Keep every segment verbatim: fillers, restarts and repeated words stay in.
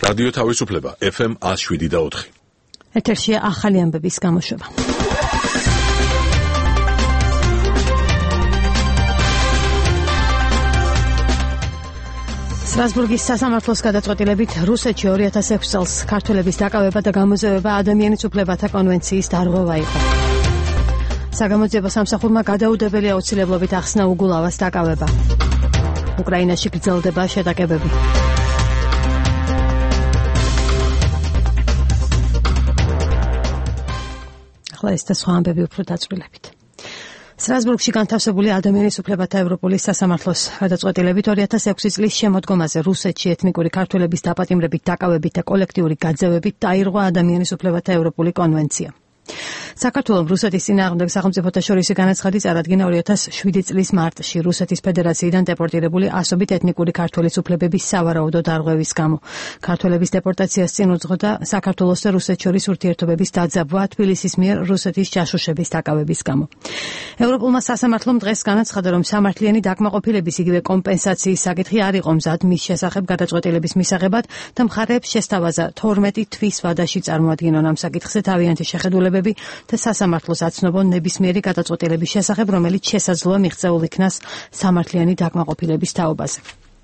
რადიო თავისუფლება ეფ ემ one oh seven და four. ეთერშია ახალი ამბების გამოშვება. სტრასბურგის სასამართლოს გადაწყვეტილებით რუსეთში two thousand six წელს ქართველების დაკავება და გამოზევება ადამიანის უფლებათა კონვენციის დარღვევა იყო. საგამოძიებო სამსახურმა გადაუდებელი აუცილებლობით ახსნა უგულავას დაკავება. უკრაინაში გრძელდება შეტაკებები. ახლა ეს და სხვა ამბები უფრო დაწვრილებით. სტრასბურგში განთავსებული ადამიანის უფლებათა ევროპული სასამართლოს გადაწყვეტილებით two thousand six წლის შემოდგომაზე რუსეთში ეთნიკური ქართველების დაპატიმრებით, დაკავებით და კოლექტიური გაძევებით დაირღვა ადამიანის უფლებათა ევროპული კონვენცია. საქართველოს რუსეთის წინააღმდეგ სახელმწიფოთა შორისი განაცხადი წარადგინა two thousand seven წლის მარტში რუსეთის ფედერაციიდან დეპორტირებული ასობით ეთნიკური ქართველის უფლებების სავარაუდო დარღვევის გამო. ქართველების დეპორტაციას წინ უძღოდა საქართველოს და რუსეთს შორის ურთიერთობების დაძაბვა თბილისის მიერ რუსეთის ჯაშუშების დაკავების გამო. ევროპულმა სასამართლომ დღეს განაცხადა, რომ სამართლიანი დაკმაყოფილების იგივე კომპენსაციის საკითხი არ იყო მზად მის შესახებ გადაწყვეტილების მისაღებად და მხარეებს შესთავაზა თორმეტი თვის ვადაში წარმოადგინონ ამ საკითხზე თავიანთი შეხედულებები და სასამართლოს აცნობონ ნებისმიერი გადაწყვეტილების შესახებ, რომელიც შესაძლოა მიღწეულ იქნას სამართლიანი დაკმაყოფილების თაობაზე.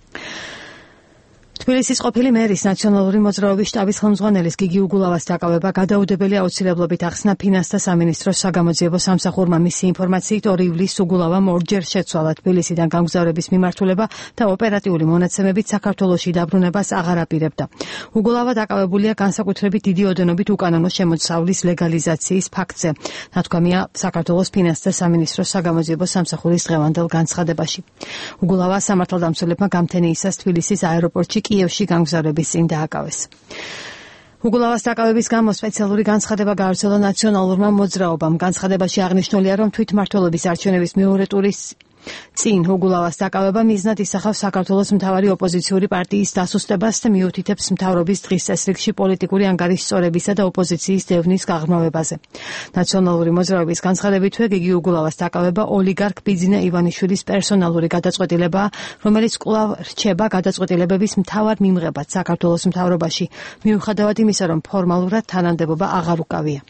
თბილისის ყოფილი მერის ნაციონალური მოძრაობის შტაბის ხელმძღვანელის გიგი უგულავას დაკავება გადაუდებელი აუცილებლობით ახსნა ფინანსთა სამინისტროს საგამოძიებო სამსახურმა. მისი ინფორმაციით ორი ივლისს უგულავამ ორჯერ შეცვალა თბილისიდან გამგზავრების მიმართულება და ოპერატიული მონაცემებით საქართველოში დაბრუნებას აღარ აპირებდა. უგულავა დაკავებულია განსაკუთრებით დიდი ოდენობით უკანონო შემოსავლის ლეგალიზაციის ფაქტზე. ნათქვამია საქართველოს ფინანსთა სამინისტროს საგამოძიებო სამსახურის დღევანდელ განცხადებაში. უგულავა სამართალდამცველებმა გამთენიისას თბილისის აეროპორტში კიევში გამგზავრების წინ დააკავეს. უგულავას დაკავების გამო სპეციალური განცხადება გაავრცელა ნაციონალურმა მოძრაობამ. განცხადებაში აღნიშნულია, რომ თვითმმართველობის არჩევნების მეორე ტურის წინ უგულავას დაკავება მიზნად ისახავს საქართველოს მთავარი ოპოზიციური პარტიის დასუსტებას და მიუთითებს მთავრობის დღის წესრიგში პოლიტიკური ანგარიშის სწორებისა და ოპოზიციის დევნის გაღრმავებაზე. ნაციონალური მოძრაობის განცხადებითვე გიგი უგულავას დაკავება ოლიგარქ ბიძინა ივანიშვილის პერსონალური გადაწყვეტილებაა, რომელიც კვლავ რჩება გადაწყვეტილებების მთავარ მიმღებად საქართველოს მთავრობაში, მიუხედავად იმისა, რომ ფორმალურად თანამდებობა აღარ უკავია.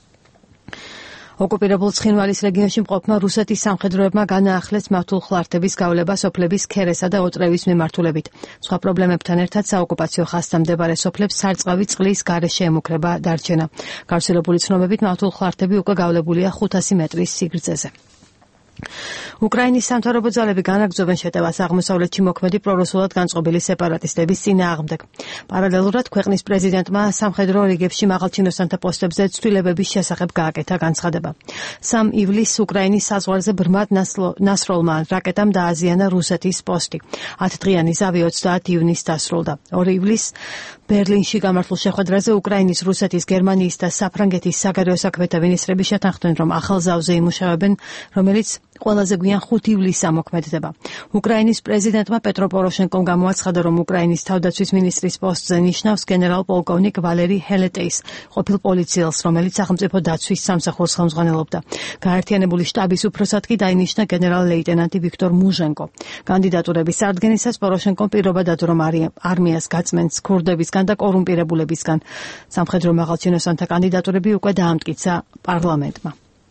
ოკუპირებულ ცხინვალის რეგიონში მყოფმა რუსეთის სამხედროებმა განაახლეს მართულხლართების გავლება სოფლების ქერესა და ოტრევის მიმართულებით. სხვა პრობლემებთან ერთად საოკუპაციო ხაზთან მდებარე სოფლებს სარწყავი წყლის გარეშე ემუქრება დარჩენა. გავრცელებული ცნობებით მართულხლართები უკვე გავლებულია ხუთასი მეტრის სიგრძეზე. უკრაინის სამთავრობო ძალები განაგრძობენ შეტევას აღმოსავლეთში მოქმედი პრორუსულად განწყობილი სეპარატისტების წინააღმდეგ. პარალელურად ქვეყნის პრეზიდენტმა სამხედრო რიგებში მაღალჩინოსანთა პოსტებზე ცვლილებების შესახებ გააკეთა განცხადება. სამი ივლისს უკრაინის საზღვარზე ბრმად ნასროლმა რაკეტამ დააზიანა რუსეთის პოსტი. ათდღიანი ზავი ოცდაათი ივნისს დასრულდა. ორი ივლისს ბერლინში გამართულ შეხვედრაზე უკრაინის, რუსეთის, გერმანიის და საფრანგეთის საგარეო საქმეთა მინისტრები შეთანხმდნენ, რომ ახალ ზავზე იმუშავებენ, რომელიც ყველაზე გვიან ხუთი ივლისს ამოქმედდება. უკრაინის პრეზიდენტმა პეტრო პოროშენკომ გამოაცხადა, რომ უკრაინის თავდაცვის მინისტრის პოსტზე ნიშნავს გენერალ-პოლკოვნიკ ვალერი ჰელეტეის, ყოფილ პოლიციელს, რომელიც სახელმწიფო დაცვის სამსახურს ხელმძღვანელობდა. გაერთიანებული შტაბის უფროსად კი დაინიშნა გენერალ-ლეიტენანტი ვიქტორ მუჟენკო. კანდიდატურების წარდგენისას პოროშენკომ პირობა დადო, რომ არმიას გაწმენს ქურდებისგან და კორუმპირებულებისგან. სამხედრო მაღალჩინოსანთა კანდიდატურები უკვე დაამტკიცა პარლამენტმა.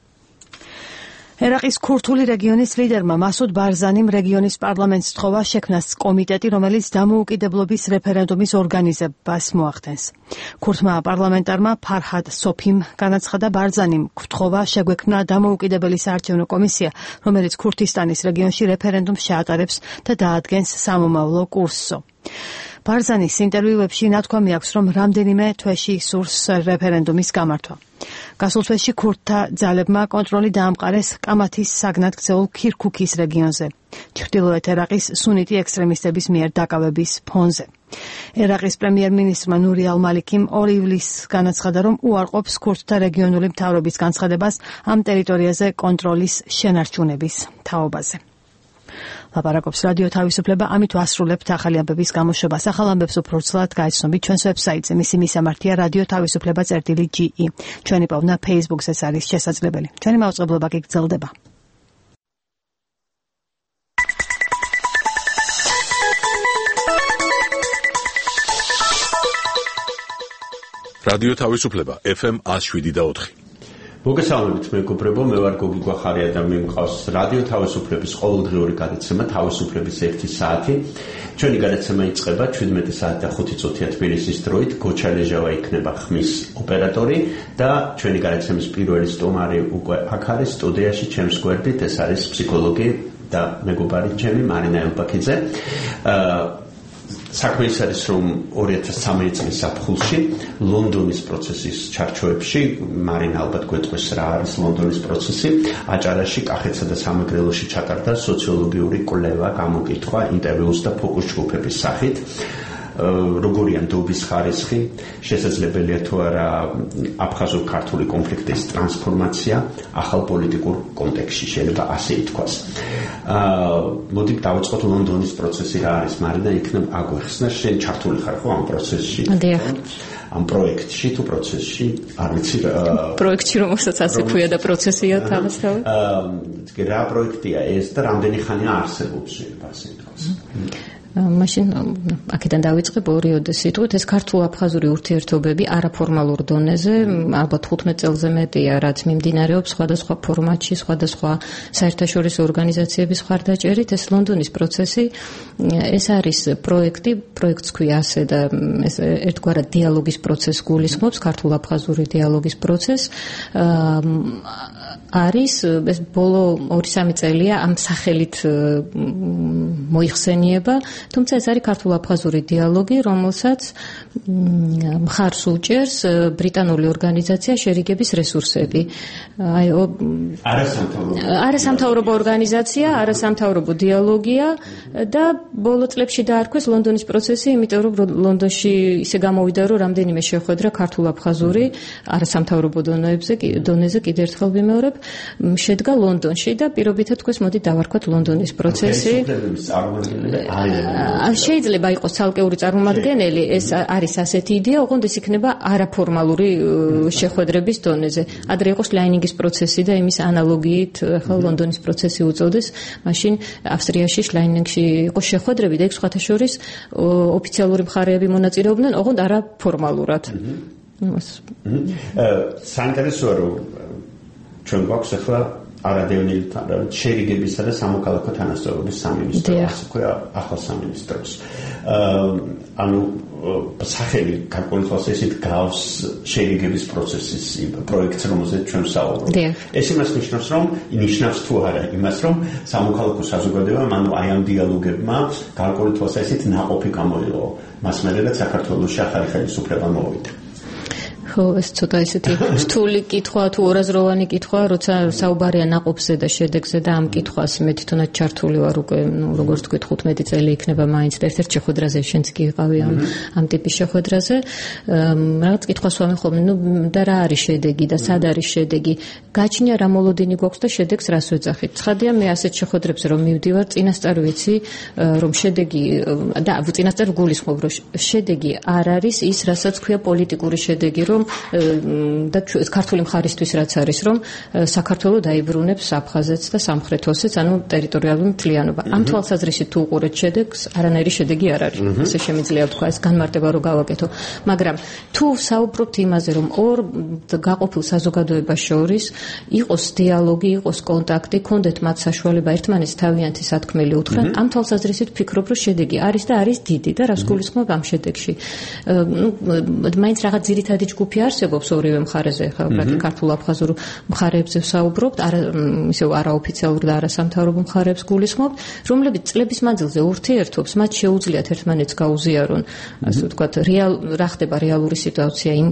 ერაყის ქურთული რეგიონის ლიდერმა მასუდ ბარზანიმ რეგიონის პარლამენტს თხოვა შექმნას კომიტეტი, რომელიც დამოუკიდებლობის რეფერენდუმის ორგანიზებას მოახდენს. ქურთმა პარლამენტარმა ფარჰად სოფიმ განაცხადა, ბარზანიმ გთხოვა შეგვექმნა დამოუკიდებელი საარჩევნო კომისია, რომელიც ქურთისტანის რეგიონში რეფერენდუმს შეატარებს და დაადგენს სამომავლო კურსსო. ბარზანის ინტერვიუებში ნათქვამი აქვს, რომ რამდენიმე თვეში სურს რეფერენდუმის გამართვა. გასულ თვეში ქურთთა ძალებმა კონტროლი დაამყარეს კამათის საგნად ქცეულ ქირქუქის რეგიონზე, ჩრდილოეთ ერაყის სუნიტი ექსტრემისტების მიერ დაკავების ფონზე. ერაყის პრემიერ-მინისტრმა ნური ალ-მალიკიმ ორი ივლისს განაცხადა, რომ უარყოფს ქურთთა რეგიონული მთავრობის განცხადებას ამ ტერიტორიაზე კონტროლის შენარჩუნების თაობაზე. ლაპარაკობს რადიო თავისუფლება, ამით ვასრულებთ ახალი ამბების გამოშვებას. ახალ ამბებს უფრო ცვლად გაიცნობთ ჩვენს ვებსაიტზე. მისი მისამართია რადიო თავისუფლება წერტილი ჯი ი. ჩვენი პოვნა Facebook-ზეც არის შესაძლებელი. ჩვენი მაუწყებლობა კი გრძელდება. რადიო თავისუფლება ეფ ემ one oh seven point four. მოგესალმებით მეგობრებო, მე ვარ გოგი გვახარია და მე მყავს რადიო თავისუფლების ყოველდღიური გადაცემა თავისუფლების ერთი საათი. ჩვენი გადაცემა იწყება შვიდმეტი საათი და ხუთი წუთია თბილისის დროით. გოჩა ლეჟავა იქნება ხმის ოპერატორი და ჩვენი გადაცემის პირველი სტუმარი უკვე აქ არის სტუდიაში ჩემს გვერდით, ეს არის ფსიქოლოგი და მეგობარი ჩემი მარინა ელბაქიძე. საქმე ის არის, რომ ორი ათას ცხრამეტი წლის ზაფხულში ლონდონის პროცესის ჩარჩოებში, მარინა ალბათ გვეტყვის რა არის ლონდონის პროცესი, აჭარაში, კახეთსა და სამეგრელოში ჩატარდა სოციოლოგიური კვლევა, გამოკითხვა, ინტერვიუს და ფოკუს ჯგუფების სახით. როგორია ნდობის ხარისხი, შესაძლებელია თუ არა აფხაზურ-ქართული კონფლიქტის ტრანსფორმაცია ახალ პოლიტიკურ კონტექსტში, შეიძლება ასე ითქვას. მოდი დავიწყოთ ლონდონის პროცესი რა არის, მარინა, იქნებ აგვეხსნა, შენ ჩართული ხარ ხო ამ პროცესში? დიახ. ამ პროექტში თუ პროცესში, არ ვიცი პროექტში რომელსაც ასე ქვია და პროცესია თავისთავად. რა პროექტია ეს და რამდენი ხანია არსებობს, შეიძლება ასე ითქვას? მაშინ აქედან დავიწყებ ორიოდე სიტყვით, ეს ქართულ-აფხაზური ურთიერთობები არაფორმალურ დონეზე, ალბათ თხუთმეტ წელზე მეტია, რაც მიმდინარეობს სხვადასხვა ფორმატში, სხვადასხვა საერთაშორისო ორგანიზაციების მხარდაჭერით. ეს ლონდონის პროცესი, ეს არის პროექტი, პროექტს ქვია ასე და ეს ერთგვარად დიალოგის პროცესს გულისხმობს, ქართულ-აფხაზური დიალოგის პროცესს. არის ეს ბოლო ორი სამი წელია ამ სახელით მოიხსენიება, თუმცა ეს არის ქართულ-აფხაზური დიალოგი, რომელსაც მხარს უჭერს ბრიტანული ორგანიზაცია შერიგების რესურსები. აი არასამთავრობო ორგანიზაცია, არასამთავრობო დიალოგია და ბოლო წლებში დაარქვეს ლონდონის პროცესი, იმიტომ რომ ლონდონში ისე გამოვიდა, რომ რამდენიმე შეხვედრა ქართულ-აფხაზური არასამთავრობო დონეებზე, დონეზე კიდევ ერთხელ ვიმეორებ, შედგა ლონდონში და პირობითად თქვეს, მოდი დავარქვათ ლონდონის პროცესი. შეიძლება იყოს ცალკეული წარმომადგენელი, ეს არის ასეთი იდეა, ოღონდ ეს იქნება არაფორმალური შეხვედრების დონეზე. ადრე იყო შლაინინგის პროცესი და იმის ანალოგიით ახლა ლონდონის პროცესი უწოდეს, მაშინ ავსტრიაში შლაინინგში იყო შეხვედრები და იქ სხვათა შორის ოფიციალური მხარეები მონაწილეობდნენ, ოღონდ არაფორმალურად. საინტერესოა, რომ ჩვენ გვაქვს ახლა არადევნილი შერიგებისა და სამოქალაქო თანასწორობის სამინისტრო, ასე ქვია ახალ სამინისტროს. ანუ სახელი გარკვეული თვალსაზრისით გავს შერიგების პროცესის პროექტს, რომელზეც ჩვენ ვსაუბრობთ. ეს იმას ნიშნავს, რომ ნიშნავს თუ არა იმას, რომ სამოქალაქო საზოგადოებამ, ანუ აი ამ დიალოგებმა გარკვეული თვალსაზრისით ნაყოფი გამოიღო, მას მერე რაც საქართველოში ახალი ხელისუფლება მოვიდა. ხო, ეს ცოტა ისეთი რთული კითხვა თუ ორაზროვანი კითხვა, როცა საუბარია ნაყოფზე და შედეგზე და ამ კითხვას მე თვითონაც ჩართული ვარ უკვე, ну, როგორც თქვი, თხუთმეტი წელი იქნება მაინც და ერთ-ერთ შეხვედრაზე შენც კი იყავი ამ ამ ტიპის შეხვედრაზე. რაღაც კითხვას ვამე ხოლმე, ну, და რა არის შედეგი და სად არის შედეგი? გაჩნია რა მოლოდინი გვაქვს და შედეგს რას ვეძახით? ცხადია, მე ასეთ შეხვედრებზე რომ მივდივარ, წინასწარ ვიცი, რომ შედეგი და წინასწარ გულისხმობ, რომ შედეგი არ არის ის, რასაც ქვია პოლიტიკური შედეგი, რომ და ქართული მხარისთვის რაც არის, რომ საქართველო დაიბრუნებს აფხაზეთს და სამხრეთ ოსეთს, ანუ ტერიტორიალური მთლიანობა. ამ თვალსაზრისით თუ უყურეთ შედეგს, არანაირი შედეგი არ არის. ესე შემიძლია ვთქვა, ეს განმარტება რო გავაკეთო. მაგრამ თუ საუბრობთ იმაზე, რომ ორ გაყოფილ საზოგადოებას შორის იყოს დიალოგი, იყოს კონტაქტი, კონდეთ მათ საშუალება ერთმანეთს თავიანთი სათქმელი უთხრან, ამ თვალსაზრისით ვფიქრობ, რომ შედეგი არის და არის დიდი და რას გულისხმობ ამ შედეგში. ნუ მაინც რაღაც ძირითადი ჯგუფი არსებობს ორივე მხარეზე, ხა ქართულ-აფხაზურ მხარეებზე ვსაუბრობთ, არა ისევ არაოფიციალურ და არასამთავრობო მხარეებს გულისხმობთ, რომლებიც წლების მანძილზე ურთიერთობს, მათ შეუძლიათ ერთმანეთს გაუზიარონ, ასე ვთქვათ, რეალ რა ხდება რეალური სიტუაცია იმ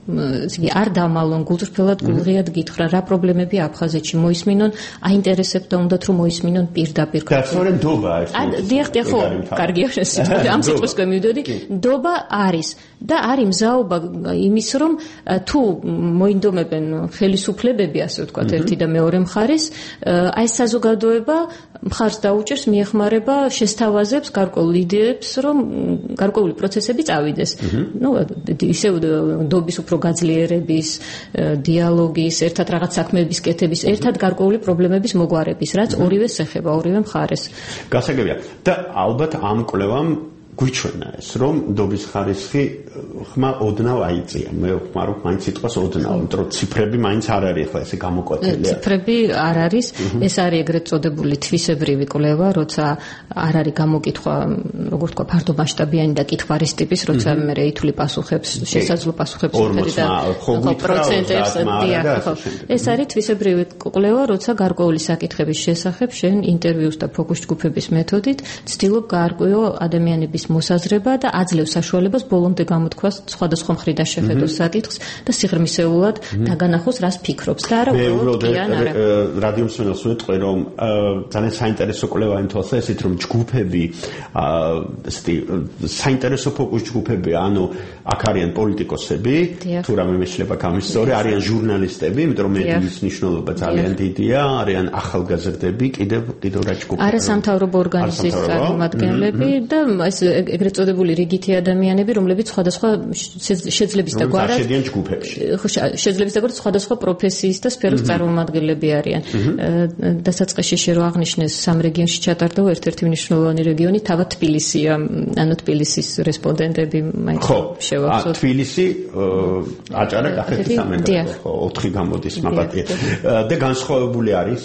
იგი არ დამალონ, გულწრფელად გულღიად გითხრა, რა პრობლემები აფხაზეთში მოისმინონ, აინტერესებთ და უნდათ რომ მოისმინონ პირდაპირ. და სწორედ ნდობა ეს. დიახ, დიახ, ხო, კარგი არის. ამ სიტყვას გვემივდოდი, ნდობა არის და არის მზაობა იმის, რომ თუ მოინდომებენ ხელისუფლებები, ასე ვთქვათ, ერთი და მეორე მხარის, აი საზოგადოება მხარს დაუჭერს, მიეხმარება, შესთავაზებს გარკვეულ იდეებს, რომ გარკვეული პროცესები წავიდეს. ნუ ისევ ნდობის უფრო გაძლიერების, დიალოგის, ერთად რაღაც საქმეების კეთების, ერთად გარკვეული პრობლემების მოგვარების, რაც ორივეს ეხება, ორივე მხარეს. გასაგებია. და ალბათ ამ კვლევამ გვიჩვენა ეს, რომ ნდობის ხარისხი ხმა ოდნავ აიწია. მე ვხმარ, რომ მაინც სიტყვას ოდნავ, იმიტომ რომ ციფრები მაინც არ არის ახლა ესე გამოკვეთილი. ციფრები არ არის, ეს არის ეგრეთ წოდებული თვისებრივი კვლევა, როცა არ არის გამოკითხვა, როგორ ვთქვა, ფართო მასშტაბიანი და კითხვარის ტიპის, როცა მე ითვლი პასუხებს, შესაძლო პასუხებს და პროცენტებს დიახ. ეს არის თვისებრივი კვლევა, როცა გარკვეული საკითხების შესახებ შენ ინტერვიუს და ფოკუს ჯგუფების მეთოდით ცდილობ გაარკვიო ადამიანების მოსაზრება და აძლევ საშუალებას ბოლომდე გამოთქვას სხვადასხვა მხრიდან შეხედოს საკითხს და სიღრმისეულად დაგანახოს რას ფიქრობს და არა უბრალოდ კი ან არა. რადიო მსმენელს ვეტყვი რომ ძალიან საინტერესო კვლევა იმ თვალსაზრისით რომ ჯგუფები ესეთი საინტერესო ფოკუს ჯგუფები ანუ აქ არიან პოლიტიკოსები თუ რამე მეშლება გამისწორი არიან ჟურნალისტები იმიტომ რომ მედიის მნიშვნელობა ძალიან დიდია არიან ახალგაზრდები კიდევ კიდევ რა ჯგუფი არა სამთავრობო ორგანიზაციის წარმომადგენლები და ეს ეგრეთ წოდებული რიგითი ადამიანები რომლებიც სხვადასხვა შეძლების და გვარად შედიან ჯგუფებში შეძლების და გვარად სხვადასხვა პროფესიის და სფეროს წარმომადგენლები არიან დასაწყისში შე რო აღნიშნეს სამ რეგიონში ჩატარდა ერთ-ერთი მნიშვნელოვანი რეგიონი თავად თბილისია ანუ თბილისის რესპონდენტები მაინც შევახსოვთ ხო თბილისი აჭარა კახეთი სამეგრელო ხო ოთხი გამოდის მაგათი და განსხვავებული არის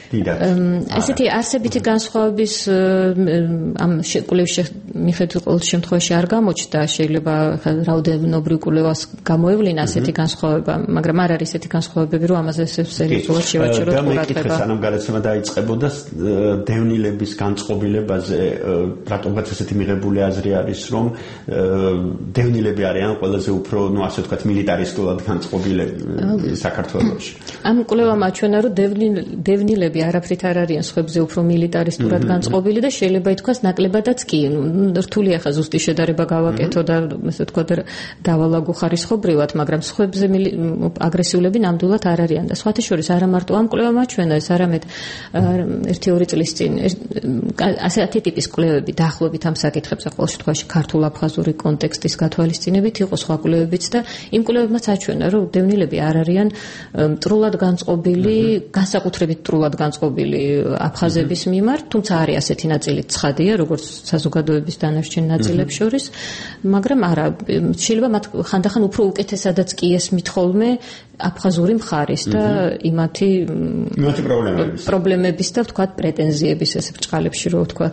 ესეთი არსებითი განსხვავების ამ კვლევის მიხედვით ყოველ შემთხვევაში არ გამოჩნდა შეიძლება რაოდენობრივ კვლევას გამოევლინა ასეთი განსხვავება მაგრამ არ არის ესეთი განსხვავებები რომ ამაზე სერიოზულად შევაჩეროთ ყურადღება და სანამ გადაცემა დაიწყებოდა დევნილების განწყობილებაზე რატომღაც ესეთი მიღებული აზრი არის რომ დევნილები არიან ყველაზე უფრო ნუ ასე ვთქვათ მილიტარისტულად განწყობილები საქართველოში ამ კვლევამ აჩვენა რომ დევნილები არაფრით არ არიან სხვებზე უფრო მილიტარისტურად განწყობილი და შეიძლება ითქვას ნაკლებადაც კი რთული ახლა ზუსტი შედარება გავაკეთო და ესე ვთქვათ დავალაგო ხარისხობრივად მაგრამ სხვებზე აგრესიულები ნამდვილად არ არიან და სხვათა შორის არა მარტო ამ კვლევამ აჩვენა ეს არამედ ერთი ორი წლის წინ ასეთი ტიპის კვლევები დაახლოებით ამ საკითხებზე ყოველ შემთხვევაში ქართულ-აფხაზური კონტექსტის გათვალისწინებით იყო სხვა კვლევებიც და იმ კვლევებმაც აჩვენა რომ დევნილები არ არიან მტრულად განწყობილი განსაკუთრებით მტრულად განწყობილი აფხაზების მიმართ, თუმცა არის ასეთი ნაწილი ცხადია, როგორც საზოგადოების დანარჩენ ნაწილებს შორის, მაგრამ არა, შეიძლება მათ ხანდახან უფრო უკეთესადაც კი ესმით ხოლმე აფხაზური მხარის და იმათი იმათი პრობლემების პრობლემების და ვთქვათ პრეტენზიების ესე ბრჭყალებში რო ვთქვათ.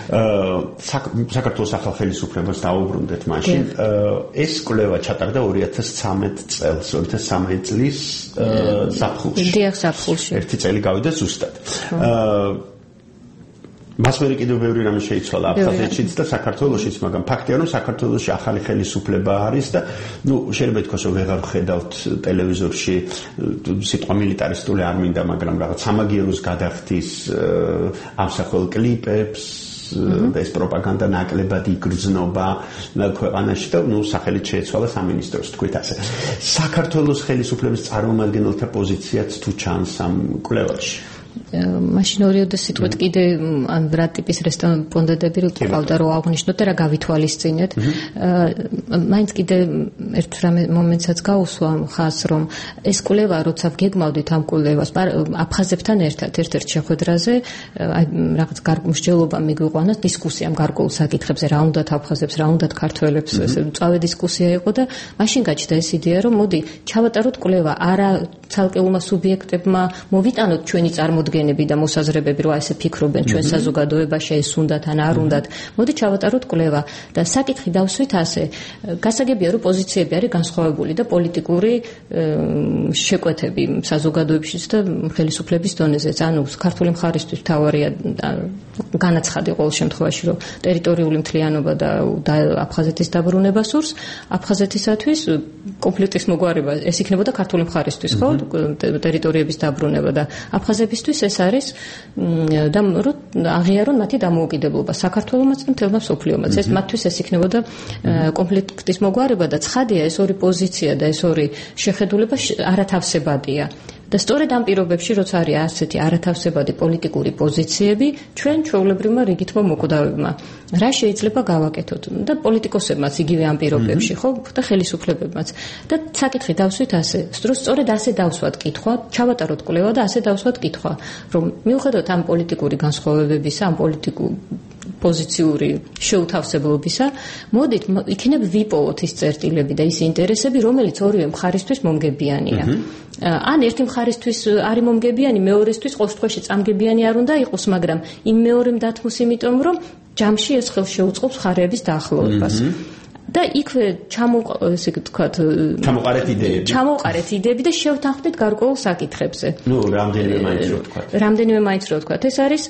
საქართველოს ახალ ხელისუფლებას დაუბრუნდეთ მაშინ. ეს კვლევა ჩატარდა ორი ათას ცხრამეტ წელს, ორი ათას ცხრამეტ წლის ზაფხულში. დიახ, ზაფხულში. ერთი წელი გავიდა ზუსტად. მას მე კიდევ ბევრი რამე შეიცვალა აფხაზეთშიც და საქართველოშიც, მაგრამ ფაქტია რომ საქართველოში ახალი ხელისუფლება არის და ნუ შეიძლება ითქვას რომ ვეღარ ხედავთ ტელევიზორში სიტყვა მილიტარისტული არ მინდა, მაგრამ რაღაც სამაგიეროს გადახდის ამსახველ კლიპებს და ეს პროპაგანდა ნაკლებად იგრძნობა ქვეყანაში და ნუ სახელით შეეცვალა სამინისტროს თქვით ასე. საქართველოს ხელისუფლების წარმომადგენელთა პოზიციაც თუ ჩანს ამ კვლევაში მაშინ ორიოდე სიტყვით კიდე ან რა ტიპის რესპონდენტები ყავდა რომ აღნიშნოთ და რა გავითვალისწინეთ. მაინც კიდე ერთ მომენტსაც გაუსვა ხაზს რომ ეს კვლევა როცა გეგმავდით ამ კვლევას აფხაზებთან ერთად ერთ-ერთ შეხვედრაზე რაღაც მსჯელობა მიგვიყვანოს დისკუსიამ გარკვეულ საკითხებზე რა უნდათ აფხაზებს რა უნდათ ქართველებს ესე წავე დისკუსია იყო და მაშინ გაჩნდა ეს იდეა რომ მოდი ჩავატაროთ კვლევა არა ცალკეულმა სუბიექტებმა მოვიტანოთ ჩვენი წარმოდგენები და მოსაზრებები რომ ესე ფიქრობენ ჩვენ საზოგადოებაში ეს უნდათ ან არ უნდათ მოდი ჩავატაროთ კვლევა და საკითხი დავსვით ასე გასაგებია რომ პოზიციები არის განსხვავებული და პოლიტიკური შეკვეთები საზოგადოებაშიც და ხელისუფლების დონეზეც ანუ ქართული მხარისთვის თავარია განაცხადი ყოველ შემთხვევაში რომ ტერიტორიული მთლიანობა და აფხაზეთის დაბრუნება სურს აფხაზეთისათვის კონფლიქტის მოგვარება ეს იქნებოდა ქართული მხარისთვის ხო ტერიტორიების დაბრუნება და აფხაზებისთვის ეს არის და რომ აღიარონ მათი დამოუკიდებლობა საქართველოსაც და მთელმა მსოფლიომაც ეს მათთვის ეს იქნებოდა კონფლიქტის მოგვარება და ცხადია ეს ორი პოზიცია და ეს ორი შეხედულება არათავსებადია და სწორედ ამ პირობებში როცა არის ასეთი არათავსებადი პოლიტიკური პოზიციები ჩვენ ჩვეულებრივმა რიგითმა მოკვდავებმა რა შეიძლება გავაკეთოთ და პოლიტიკოსებმაც იგივე ამ პირობებში ხო და ხელისუფლებებმაც და საკითხი დავსვით ასე სწორედ ასე დავსვათ კითხვა ჩავატაროთ კვლევა და ასე დავსვათ კითხვა რომ მიუხედავად ამ პოლიტიკური განსხვავებებისა ამ პოლიტიკურ პოზიციური შეუთავსებლობისა, მოდით იქნებ ვიპოვოთ ის წერტილები და ის ინტერესები, რომელიც ორივე მხარისთვის მომგებიანია. ან ერთი მხარისთვის არის მომგებიანი, მეორესთვის ყოველ შემთხვევაში წამგებიანი არ უნდა იყოს, მაგრამ იმ მეორემ დათმოს, იმიტომ რომ ჯამში ეს ხელს შეუწყობს მხარეების დაახლოებას. და იქვე ჩამოყ ესე ვთქვათ ჩამოყარეთ იდეები. ჩამოყარეთ იდეები და შევთანხმდით გარკვეულ საკითხებზე. ნუ რამდენიმე მაინც რო ვთქვათ. რამდენიმე მაინც რო ვთქვათ. ეს არის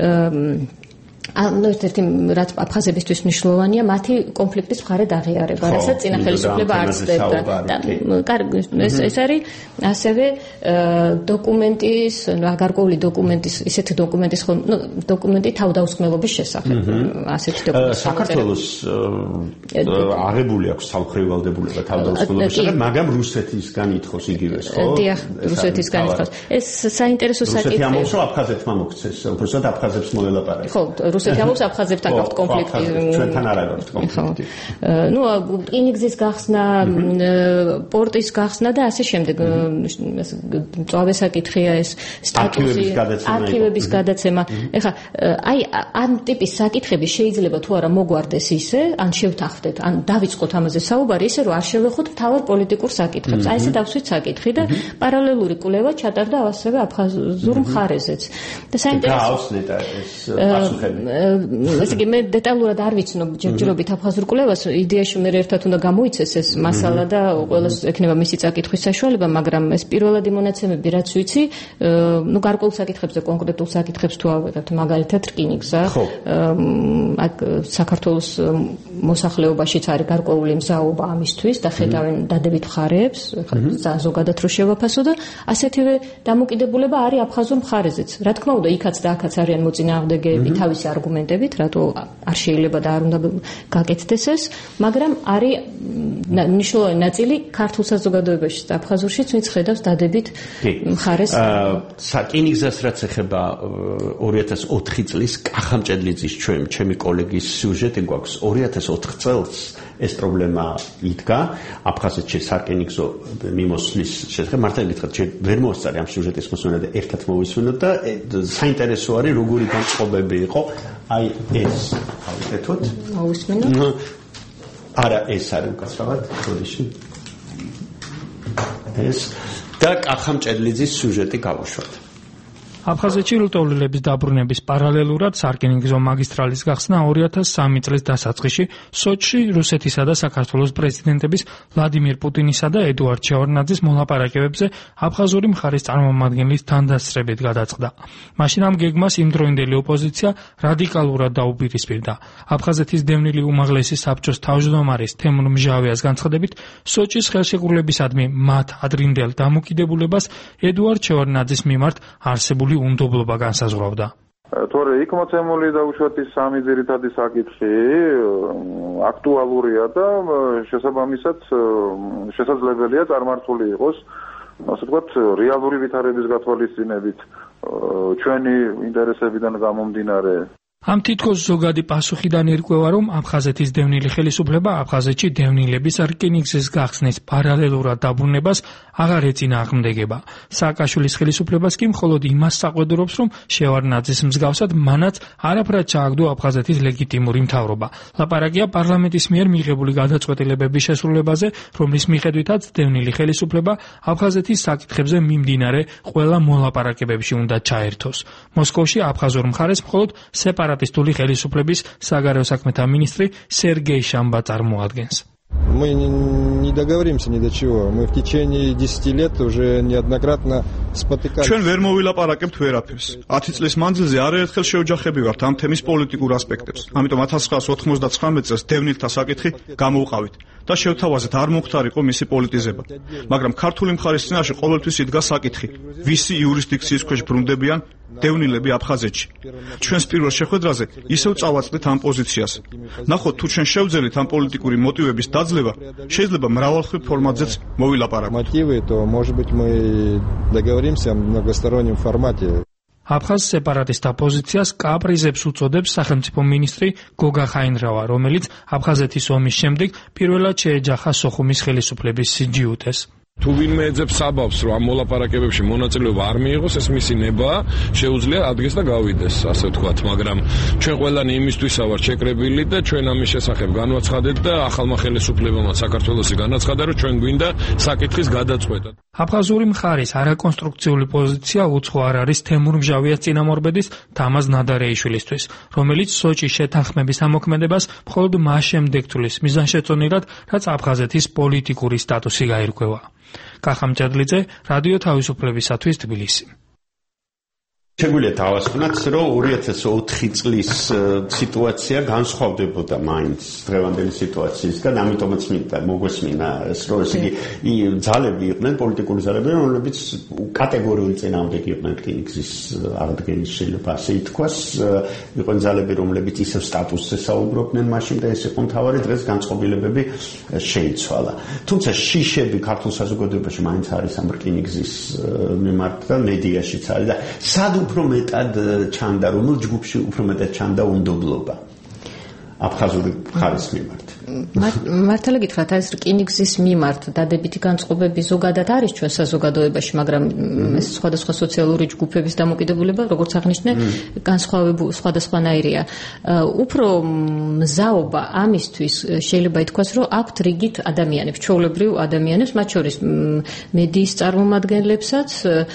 ანუ ერთ-ერთი რაც აფხაზებისთვის მნიშვნელოვანია, მათი კონფლიქტის მხარე დაღიარება, რასაც წინა ხელისუფლება არ ცდებდა. კარგი, ეს ეს არის ასევე დოკუმენტის, გარკვეული დოკუმენტის, ისეთი დოკუმენტის, ნუ დოკუმენტი თავდაუსხმელობის შესახებ, ასეთი დოკუმენტი. საქართველოს აღებული აქვს სამხრივ ვალდებულება თავდაუსხმელობის შესახებ, მაგრამ რუსეთისგან ითხოვს იგივეს, ხო? დიახ, რუსეთისგან ითხოვს. ეს საინტერესო საკითხია. რუსეთი ამბობს, რომ აფხაზეთმა მოქცეს, უბრალოდ აფხაზებს მოელაპარაკეს. ხო, რუსეთი ამბობს აფხაზებთან გაქვთ კონფლიქტი. ჩვენთან არ აქვს კონფლიქტი. ნუ რკინიგზის გახსნა, პორტის გახსნა და ასე შემდეგ. მწვავე საკითხია ეს სტატუსი, არქივების გადაცემა. ეხლა აი ამ ტიპის საკითხები შეიძლება თუ არა მოგვარდეს ისე, ან შევთანხმდეთ, ან დავიწყოთ ამაზე საუბარი ისე, რომ არ შევეხოთ მთავარ პოლიტიკურ საკითხებს. აი ესე დავსვით საკითხი და პარალელური კვლევა ჩატარდა ასევე აფხაზურ მხარეზეც. და საინტერესო გააოცნეთ ეს პასუხები. ესე იგი მე დეტალურად არ ვიცნობ ჯერჯერობით აფხაზურ კვლევას, იდეაში მე ერთად უნდა გამოიცეს ეს მასალა და ყველას ექნება მისი წაკითხვის საშუალება, მაგრამ ეს პირველადი მონაცემები რაც ვიცი, ნუ გარკვეულ საკითხებზე, კონკრეტულ საკითხებს თუ ავიღებთ, მაგალითად რკინიგზა, აქ საქართველოს მოსახლეობაშიც არის გარკვეული მზაობა ამისთვის და ხედავენ დადებით მხარეებს, ხა ზოგადად რო შევაფასო და ასეთივე დამოკიდებულება არის აფხაზურ მხარეზეც. რა თქმა უნდა, იქაც და აქაც არიან მოწინააღმდეგეები თავისი არგუმენტებით, რატო არ შეიძლება და არ უნდა გაკეთდეს ეს, მაგრამ არის მნიშვნელოვანი ნაწილი ქართულ საზოგადოებაში და აფხაზურშიც, ვინც ხედავს დადებით მხარეს. საკინიგზას რაც ეხება ორი ათას ოთხი წლის კახამჭედლიძის ჩვენ ჩემი კოლეგის სიუჟეტი გვაქვს. ორი ათას ოთხ წელს ეს პრობლემა იდგა აფხაზეთში საკინიგზო მიმოსვლის შესახებ. მართლა გითხრათ, ჩვენ ვერ მოვასწარი ამ სიუჟეტის მოსმენა და ერთად მოვისმინოთ და საინტერესო არის როგორი განწყობები იყო. აი ეს ავიკეთოთ. მოვისმინოთ. არა, ეს არის უკაცრავად, როდიში. ეს და კახამჭედლიძის სიუჟეტი გავუშვათ. აფხაზეთში ლტოლვილების დაბრუნების პარალელურად სარკინიგზო მაგისტრალის გახსნა ორი ათას სამი წლის დასაწყისში სოჩში რუსეთისა და საქართველოს პრეზიდენტების ვლადიმირ პუტინისა და ედუარდ შევარდნაძის მოლაპარაკებებზე აფხაზური მხარის წარმომადგენლის თანდასწრებით გადაწყდა. მაშინ ამ გეგმას იმდროინდელი ოპოზიცია რადიკალურად დაუპირისპირდა. აფხაზეთის დევნილი უმაღლესი საბჭოს თავმჯდომარის თემურ მჟავიას განცხადებით, სოჩის ხელშეკრულებისადმი მათ ადრინდელ დამოკიდებულებას ედუარდ შევარდნაძის მიმართ არსებული უნდობლობა განსაზღვრავდა. თორე იქ მოცემული დაუშვათ ის სამი ძირითადი საკითხი აქტუალურია და შესაბამისად შესაძლებელია წარმართული იყოს, ასე ვთქვათ, რეალური ვითარების გათვალისწინებით ჩვენი ინტერესებიდან გამომდინარე. ამ თითქოს ზოგადი პასუხიდან ირკვევა, რომ აფხაზეთის დევნილი ხელისუფლება აფხაზეთში დევნილების რკინიგზის გახსნის პარალელურად დაბრუნებას აღარ ეწინააღმდეგება. სააკაშვილის ხელისუფლებას კი მხოლოდ იმას საყვედურობს, რომ შევარდნაძის მსგავსად მანაც არაფრად ჩააგდო აფხაზეთის ლეგიტიმური მთავრობა. ლაპარაკია პარლამენტის მიერ მიღებული გადაწყვეტილებების შესრულებაზე, რომლის მიხედვითაც დევნილი ხელისუფლება აფხაზეთის საკითხებზე მიმდინარე ყველა მოლაპარაკებებში უნდა ჩაერთოს. მოსკოვში აფხაზურ მხარეს მხოლოდ სეპარატისტული ხელისუფლების საგარეო საქმეთა მინისტრი სერგეი შამბა წარმოადგენს. Мы не договоримся ни до чего. Мы в течение десяти лет уже неоднократно спотыкались. ჩვენ ვერ მოვილაპარაკებთ ვერაფერს. ათი წლის მანძილზე არაერთხელ შევჯახები ვართ ამ თემის პოლიტიკურ ასპექტებს. ამიტომ ათას ცხრაას ოთხმოცდათხრამეტ წელს დევნილთა საკითხი გამოვყავით და შევთავაზეთ არ მომხდარიყო მისი პოლიტიზება. მაგრამ ქართული მხარის წინაშე ყოველთვის იდგა საკითხი, ვისი იურისდიქციის ქვეშ ბრუნდებიან დევნილები აფხაზეთში. ჩვენს პირველ შეხვედრაზე ისევ წავაწყდით ამ პოზიციას. ნახოთ, თუ ჩვენ შევძელით ამ პოლიტიკური მოტივების დაძლევა, შეიძლება მრავალმხრივ ფორმატზეც მოვილაპარაკოთ. Мотивы, то, может быть, мы договоримся в многостороннем формате. აფხაზ სეპარატისტთა პოზიციას კაპრიზებს უწოდებს სახელმწიფო მინისტრი გოგა ხაინდრავა, რომელიც აფხაზეთის ომის შემდეგ პირველად შეეჯახა სოხუმის ხელისუფლების სიჯიუტეს. თუ ვინმე ეძებს საბაბს, რომ ამ მოლაპარაკებებში მონაწილეობა არ მიიღოს, ეს მისი ნებაა, შეუძლია ადგეს და გავიდეს, ასე ვთქვათ, მაგრამ ჩვენ ყველანი იმისთვისა ვართ შეკრებილი და ჩვენ ამის შესახებ განვაცხადეთ და ახალმა ხელისუფლებამ საქართველოსი განაცხადა, რომ ჩვენ გვინდა საკითხის გადაწყვეტა. აფხაზური მხარის არაკონსტრუქციული პოზიცია უცხო არ არის თემურ მჟავიას წინამორბედის თამაზ ნადარეიშვილისთვის, რომელიც სოჭის შეთანხმების ამოქმედებას მხოლოდ მას შემდეგ თulis მიზანშეწონილად, რაც აფხაზეთის პოლიტიკური სტატუსი გაირკვევა. კახამ ჭედლიძე, რადიო თავისუფლებისათვის თბილისი. შეგვიძლია დავასვენოთ, რომ ორი ათას ოთხი წლის სიტუაცია განსხვავდებოდა მაინც დღევანდელი სიტუაციისგან, ამიტომაც მინდა მოგვესმინა ეს, რომ ესე იგი ძალები იყვნენ, პოლიტიკური ძალები, რომლებიც კატეგორიული წინააღმდეგი იყვნენ რკინიგზის აღდგენის, შეიძლება ასე ითქვას, იყვნენ ძალები, რომლებიც ისევ სტატუსზე საუბრობდნენ მაშინ და ეს იყო მთავარი, დღეს განწყობილებები შეიცვალა. თუმცა შიშები ქართულ საზოგადოებაში მაინც არის ამ რკინიგზის მიმართ და მედიაშიც არის და სად უფრო მეტად ჩანდა, რომელ ჯგუფში უფრო მეტად ჩანდა უნდობლობა აფხაზური მხარის მიმართ. მართალი გითხრათ, ეს რკინიგზის მიმართ დადებითი განწყობები ზოგადად არის ჩვენ საზოგადოებაში, მაგრამ ეს სხვადასხვა სოციალური ჯგუფების დამოკიდებულება, როგორც აღნიშნე, განსხვავებული სხვადასხვანაირია. უფრო მზაობა ამისთვის შეიძლება ითქვას, რომ აქვთ რიგით ადამიანებს, ჩვეულებრივ ადამიანებს, მათ შორის მედიის წარმომადგენლებსაც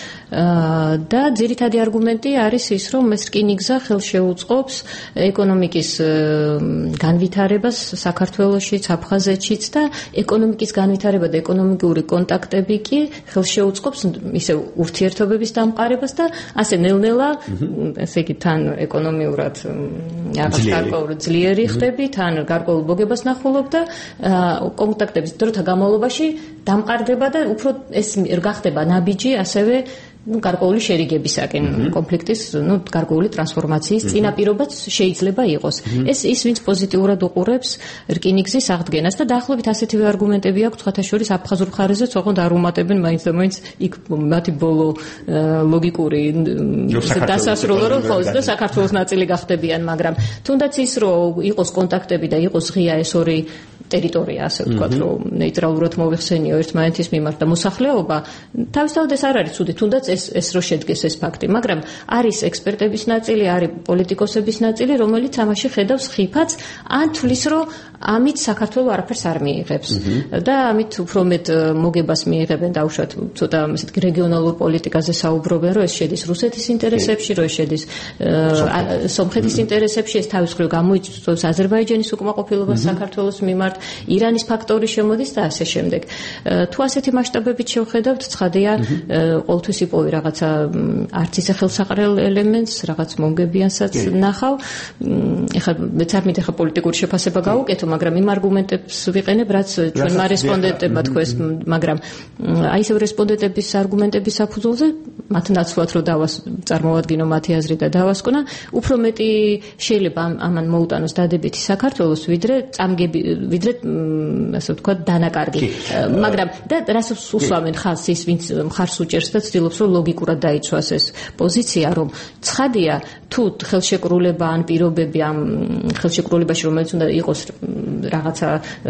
და ძირითადი არგუმენტი არის ის, რომ ეს რკინიგზა ხელშეუწყობს ეკონომიკის განვითარებას საქართველოშიც, აფხაზეთშიც და ეკონომიკის განვითარება და ეკონომიკური კონტაქტები კი ხელშეუწყობს ისე ურთიერთობების დამყარებას და ასე ნელ-ნელა, ესე იგი თან ეკონომიურად რაღაც გარკვეული ძლიერი ხდები, თან გარკვეულ მოგებას ნახულობ და კონტაქტების დროთა განმავლობაში დამყარდება და უფრო ეს გახდება ნაბიჯი ასევე ну გარკვეული შერიგებისაკენ კონფლიქტის, ну გარკვეული ტრანსფორმაციის წინაპირობაც შეიძლება იყოს. ეს ის ვინც პოზიტიურად უყურებს რკინიგზის აღდგენას და დაახლოებით ასეთივე არგუმენტები აქვს სხვათა შორის აფხაზურ მხარეზე, თუმცა არ უმატებენ მაინც და მაინც იქ მათი ბოლო ლოგიკური დასასრულო რომ ხო და საქართველოს ნაწილი გახდებიან, მაგრამ თუნდაც ის რომ იყოს კონტაქტები და იყოს ღია ეს ორი ტერიტორია, ასე ვთქვათ, რომ ნეიტრალურად მოიხსენიო ერთმანეთის მიმართ და მოსახლეობა, თავისთავად ეს არ არის ცუდი, თუნდაც ეს ეს რო შედგეს ეს ფაქტი, მაგრამ არის ექსპერტების ნაწილი, არის პოლიტიკოსების ნაწილი, რომელიც ამაში ხედავს ხიფაც, ან თვლის, რომ ამით საქართველოს არაფერს არ მიიღებს და ამით უფრო მეტ მოგებას მიიღებენ დაუშვათ ცოტა ესეთ რეგიონალურ პოლიტიკაზე საუბრობენ, რომ ეს შედის რუსეთის ინტერესებში, რომ ეს შედის სომხეთის ინტერესებში, ეს თავისუფლად გამოიწვევს აზერბაიჯანის უკმაყოფილებას საქართველოს მიმართ, ირანის ფაქტორი შემოდის და ასე შემდეგ. თუ ასეთი მასშტაბებით შევხედავთ, ცხადია, ყოველთვის იპოვი რაღაცა არც ისე ხელსაყრელ ელემენტს, რაღაც მომგებიანსაც ნახავ. ეხლა მეც არ მინდა ხა პოლიტიკური შეფასება გავუკეთო, მაგრამ იმ არგუმენტებს ვიყენებ, რაც ჩვენმა რესპონდენტებმა თქვეს, მაგრამ აი ესევ რესპონდენტების არგუმენტების საფუძველზე მათ ნაცვლად რომ დავას წარმოვადგინო მათი აზრი და დავასკონა, უფრო მეტი შეიძლება ამან მოუტანოს დადებითი საქართველოს, ვიდრე წამგები, ვიდრე ასე ვთქვათ, დანაკარგი. მაგრამ და რასაც უსვამენ ხალხს ის, ვინც მხარს უჭერს და ცდილობს, რომ ლოგიკურად დაიცვას ეს პოზიცია, რომ ცხადია, თუ ხელშეკრულება ან პირობები ამ ხელშეკრულებაში, რომელიც უნდა იყოს რაღაცა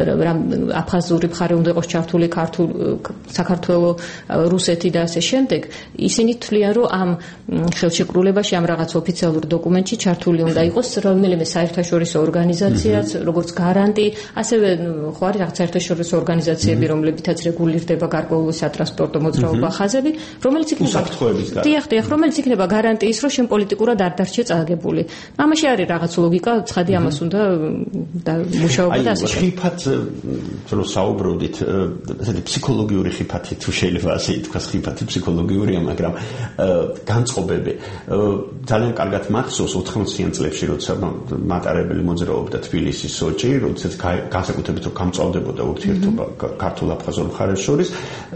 აფხაზური მხარე უნდა იყოს ჩართული ქართულ საქართველოს, რუსეთი და ასე შემდეგ, ისინი თვლიან, რომ ამ ხელშეკრულებაში ამ რაღაც ოფიციალურ დოკუმენტში ჩართული უნდა იყოს რომელიმე საერთაშორისო ორგანიზაციაც, როგორც გარანტი, ასევე ხო არის რაღაც საერთაშორისო ორგანიზაციები, რომლებითაც რეგულირდება გარკვეული სატრანსპორტო მოძრაობა ხაზები, რომელიც იქნება დიახ, დიახ, რომელიც იქნება გარანტიის, რომ შენ პოლიტიკურად არ დარჩე წაგებული. ამაში არის რაღაც ლოგიკა, ცხადი ამას უნდა და მუშაობა და ასე. ხიფათ რო საუბრობდით, ესეთი ფსიქოლოგიური ხიფათი თუ შეიძლება ასე ითქვას, ხიფათი ფსიქოლოგიურია, მაგრამ განწყობები ძალიან კარგად მახსოვს ოთხმოციან წლებში, როცა მატარებელი მოძრაობდა თბილისის სოჭი, როდესაც განსაკუთრებით რომ გამწვავდებოდა ურთიერთობა ქართულ-აფხაზურ მხარეს შორის,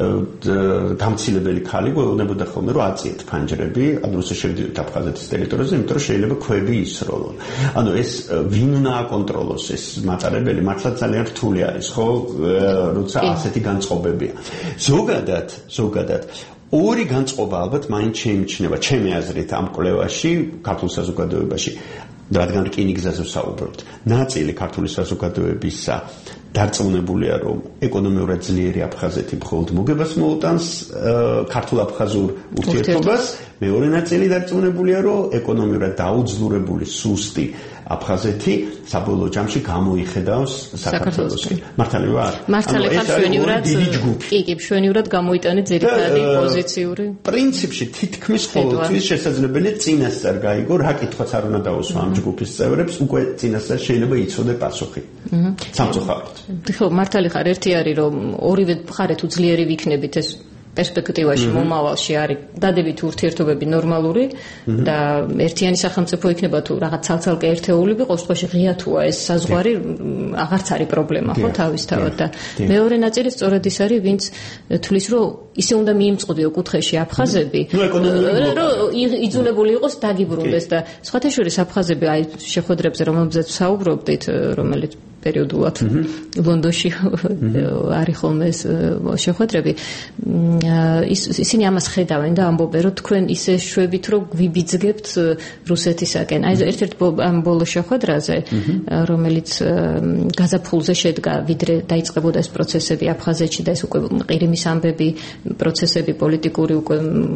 გამცილებელი ქალი გვეუბნებოდა ხოლმე, რომ აწიეთ ფანჯრები, ანუ რუსეთში შევიდეთ აფხაზეთის ტერიტორიაზე, იმიტომ რომ შეიძლება ქვები ისროლონ. ანუ ეს ვინ უნდა აკონტროლოს ეს მატარებელი, მართლა ძალიან რთული არის, ხო, როცა ასეთი განწყობებია. ზოგადად, ზოგადად ორი განწყობა ალბათ მაინც შეიმჩნევა, ჩემი აზრით ამ კვლევაში, ქართულ საზოგადოებაში. რადგან რკინიგზაზე ვსაუბრობთ. ნაწილი ქართული საზოგადოებისა დარწმუნებულია, რომ ეკონომიურად ძლიერი აფხაზეთი მხოლოდ მოგებას მოუტანს ქართულ-აფხაზურ ურთიერთობას, მეორე ნაწილი დარწმუნებულია, რომ ეკონომიურად დაუძლურებული სუსტი აფხაზეთი საბოლოო ჯამში გამოიხედავს საქართველოსში. მართალია ვარ? მართალია შვენიურად კი, კი, შვენიურად გამოიტანეთ ძირითადი პოზიციური. პრინციპში თითქმის ყოველთვის შესაძლებელია წინასწარ გაიგო, რა კითხვაც არ უნდა დაუსვა ამ ჯგუფის წევრებს, უკვე წინასწარ შეიძლება იცოდე პასუხი. სამწუხაროდ. ხო, მართალი ხარ, ერთი არის რომ ორივე მხარე თუ ძლიერი ვიქნებით ეს პერსპექტივაში მომავალში არის დადებითი ურთიერთობები ნორმალური და ერთიანი სახელმწიფო იქნება თუ რაღაც ცალ-ცალკე ერთეულები, ყოველ შემთხვევაში ღია თუა ეს საზღვარი აღარც არის პრობლემა, ხო, თავისთავად და მეორე ნაწილი სწორედ ის არის, ვინც თulis რომ ისე უნდა მიიმწყდიო კუთხეში აფხაზები, რომ იძულებული იყოს დაგიბრუნდეს და სხვათა შორის აფხაზები აი შეხვედრებზე რომელზეც საუბრობდით, რომელიც პერიოდულად ლონდონში არის ხოლმე ეს შეხვედრები ის ისინი ამას ხედავენ და ამბობენ რომ თქვენ ისე შვებით რომ გვიბიძგებთ რუსეთისაკენ. აი ერთ-ერთ ამ ბოლო შეხვედრაზე რომელიც გაზაფხულზე შედგა ვიდრე დაიწყებოდა ეს პროცესები აფხაზეთში და ეს უკვე ყირიმის ამბები პროცესები პოლიტიკური უკვე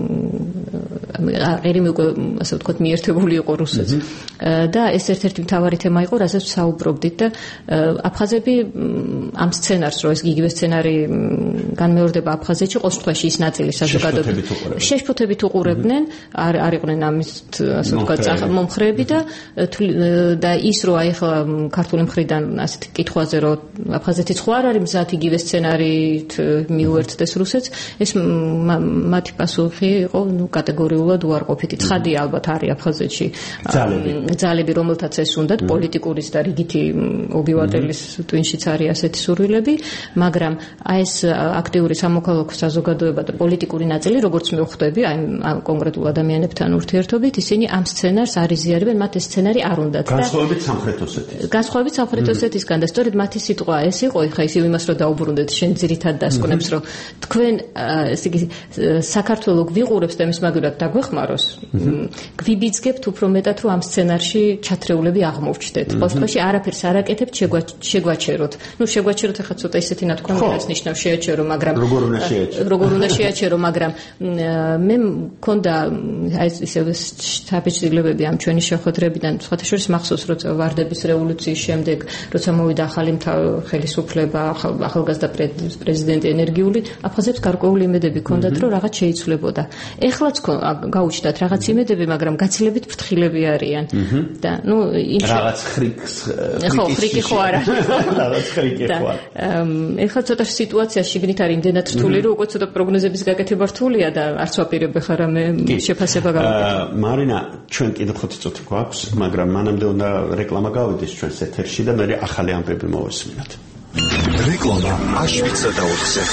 ყირიმი უკვე ასე ვთქვათ მიერთებული იყო რუსეთს და ეს ერთ-ერთი მთავარი თემა იყო რასაც საუბრობდით და აფხაზები ამ სცენარს რო ეს იგივე სცენარი განმეორდება აფხაზეთში ყოველ შემთხვევაში ის ნაწილი საზოგადოების შეშფოთებით უყურებდნენ არ არიყვნენ ამის ასე ვთქვათ მომხრეები და და ის რო აი ხა ქართული მხრიდან ასეთ კითხვაზე რო აფხაზეთი ხო არ არის მზად იგივე სცენარით მიუერთდეს რუსეთს ეს მათი პასუხი იყო ნუ კატეგორიულად უარყოფითი ცხადია ალბათ არის აფხაზეთში ძალები რომელთაც ეს უნდათ პოლიტიკურის და რიგითი ობივატელის ტვინშიც არის ასეთი სურვილები მაგრამ აი ეს აქტიური სამოქალაქო საზოგადოება და პოლიტიკური ნაწილი როგორც მე ვხვდები აი კონკრეტულ ადამიანებთან ურთიერთობით ისინი ამ სცენარს არიზიარებენ მათ ეს სცენარი არ უნდათ და განსხვავებით სამხრეთ ოსეთის განსხვავებით სამხრეთ ოსეთისგან და სწორედ მათი სიტყვა ეს იყო ხა ისე იმას რომ დაუბრუნდეთ შენ ძირითად დასკვნებს რომ თქვენ ესე იგი საქართველოს გვიყურებს და მის მაგურად დაგვეხმაროს გვიბიძგებთ უფრო მეტად რომ ამ სცენარში ჩათრეულები აღმოვჩნდეთ ყოველ შემთხვევაში არაფერს არაკეთებთ შეგვაჩეროთ ნუ შეგვაჩეროთ ახლა ცოტა ისეთი ნათქვამი რაც ნიშნავს შეაჩერო მაგრამ როგორ უნდა შეაჩერო როგორ უნდა შეაჩერო მაგრამ მე მქონდა აი ესე საბჭოებები ამ ჩვენი შეხვედრებიდან სხვათა შორის მახსოვს რომ ვარდების რევოლუციის შემდეგ როცა მოვიდა ახალი ხელისუფლება ახალგაზრდა პრეზიდენტი ენერგიული აფხაზებს გარკვეული იმედები ჰქონდათ რომ რაღაც შეიცვლებოდა ეხლაც გაუჩნდათ რაღაც იმედები მაგრამ გაცილებით ფრთხილები არიან და ნუ იმ რაღაც ხრიქს ხო ფრიკი ხო არა რაღაც ფრიკი ხო არა ეხლა ცოტა სიტუაცია შიგნით არის იმდენად რთული რომ უკვე ცოტა პროგნოზების გაკეთება რთულია და არც ვაპირებ ხარ რამე შეფასება გავაკეთო მარინა ჩვენ კიდევ ხუთი წუთი გვაქვს მაგრამ მანამდე უნდა რეკლამა გავიდეს ჩვენს ეთერში და მე ახალი ამბები მოვესმინოთ რეკლამა აშვიცა და ორზე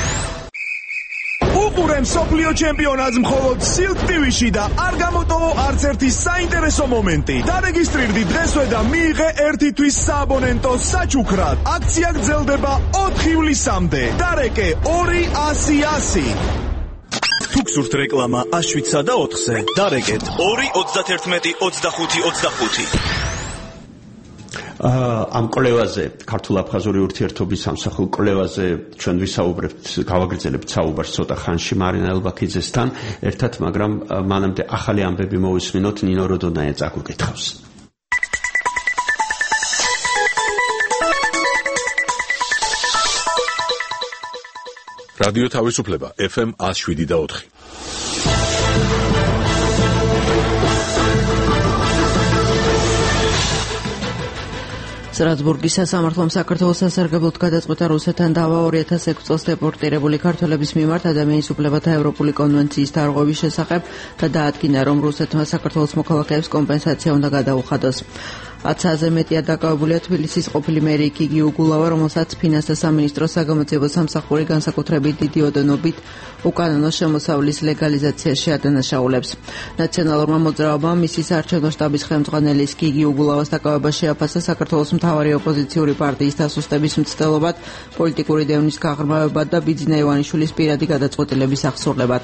უყურემ სოფლიო ჩემპიონატს მხოლოდ სილკ ტივიში და არ გამოტოვო არც ერთი საინტერესო მომენტი. დარეგისტრირდი დღესვე და მიიღე ერთი თვის სააბონენტო საჩუქრად. აქცია გრძელდება ოთხი ივლისამდე. დარეკე ორი ასი ასი. თუ გსურთ რეკლამა აშვიცა და ოთხზე, დარეკეთ ორი ოცდაერთმეტი ოცდახუთი ოცდახუთი. ამ კვლევაზე ქართულ-აფხაზური ურთიერთობის სამსახურ კვლევაზე ჩვენ ვისაუბრებთ, გავაგრძელებთ საუბარს ცოტა ხანში მარინა ელბაქიძესთან ერთად, მაგრამ მანამდე ახალი ამბები მოვისმინოთ ნინო როდონაია წაგვიკითხავს. რადიო თავისუფლება ეფ ემ one oh seven და four. სტრასბურგის სასამართლომ საქართველოს სასარგებლოდ გადაწყვეტა რუსეთთან დავა two thousand six წელს დეპორტირებული ქართველების მიმართ ადამიანის უფლებათა ევროპული კონვენციის დარღვევის შესახებ და დაადგინა, რომ რუსეთმა საქართველოს მოქალაქეებს კომპენსაცია უნდა გადაუხადოს. ათასზე მეტია დაკავებულია თბილისის ყოფილი მერი გიგი უგულავა, რომელსაც ფინანსთა სამინისტროს საგამოძიებო სამსახური განსაკუთრებით დიდი ოდენობით უკანონო შემოსავლის ლეგალიზაციაში ადანაშაულებს. ნაციონალურმა მოძრაობამ მისი საარჩევნო შტაბის ხელმძღვანელის გიგი უგულავას დაკავება შეაფასა საქართველოს მთავარი ოპოზიციური პარტიის დასუსტების მცდელობად, პოლიტიკური დევნის გაღრმავებად და ბიძინა ივანიშვილის პირადი გადაწყვეტილების აღსრულებად.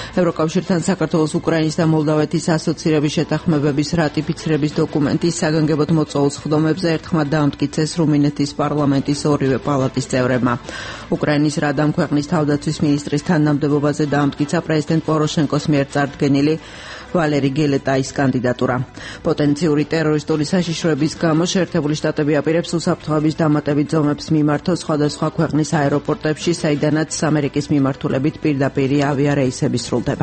ევროკავშირთან საქართველოს უკრაინის და მოლდავეთის ასოცირების შეთანხმებების რატიფიცირების დოკუმენტის საგანგებო საგანგებოდ მოწვეულ სხდომებზე ერთხმად დაამტკიცეს რუმინეთის პარლამენტის ორივე პალატის წევრებმა. უკრაინის რადამ ქვეყნის თავდაცვის მინისტრის თანამდებობაზე დაამტკიცა პრეზიდენტ პოროშენკოს მიერ წარდგენილი ვალერი გელეტაის კანდიდატურა. პოტენციური ტერორისტული საშიშროების გამო შეერთებული შტატები აპირებს უსაფრთხოების დამატებით ზომებს მიმართოს სხვადასხვა ქვეყნის აეროპორტებში, საიდანაც ამერიკის მიმართულებით პირდაპირი ავიარეისები სრულდება.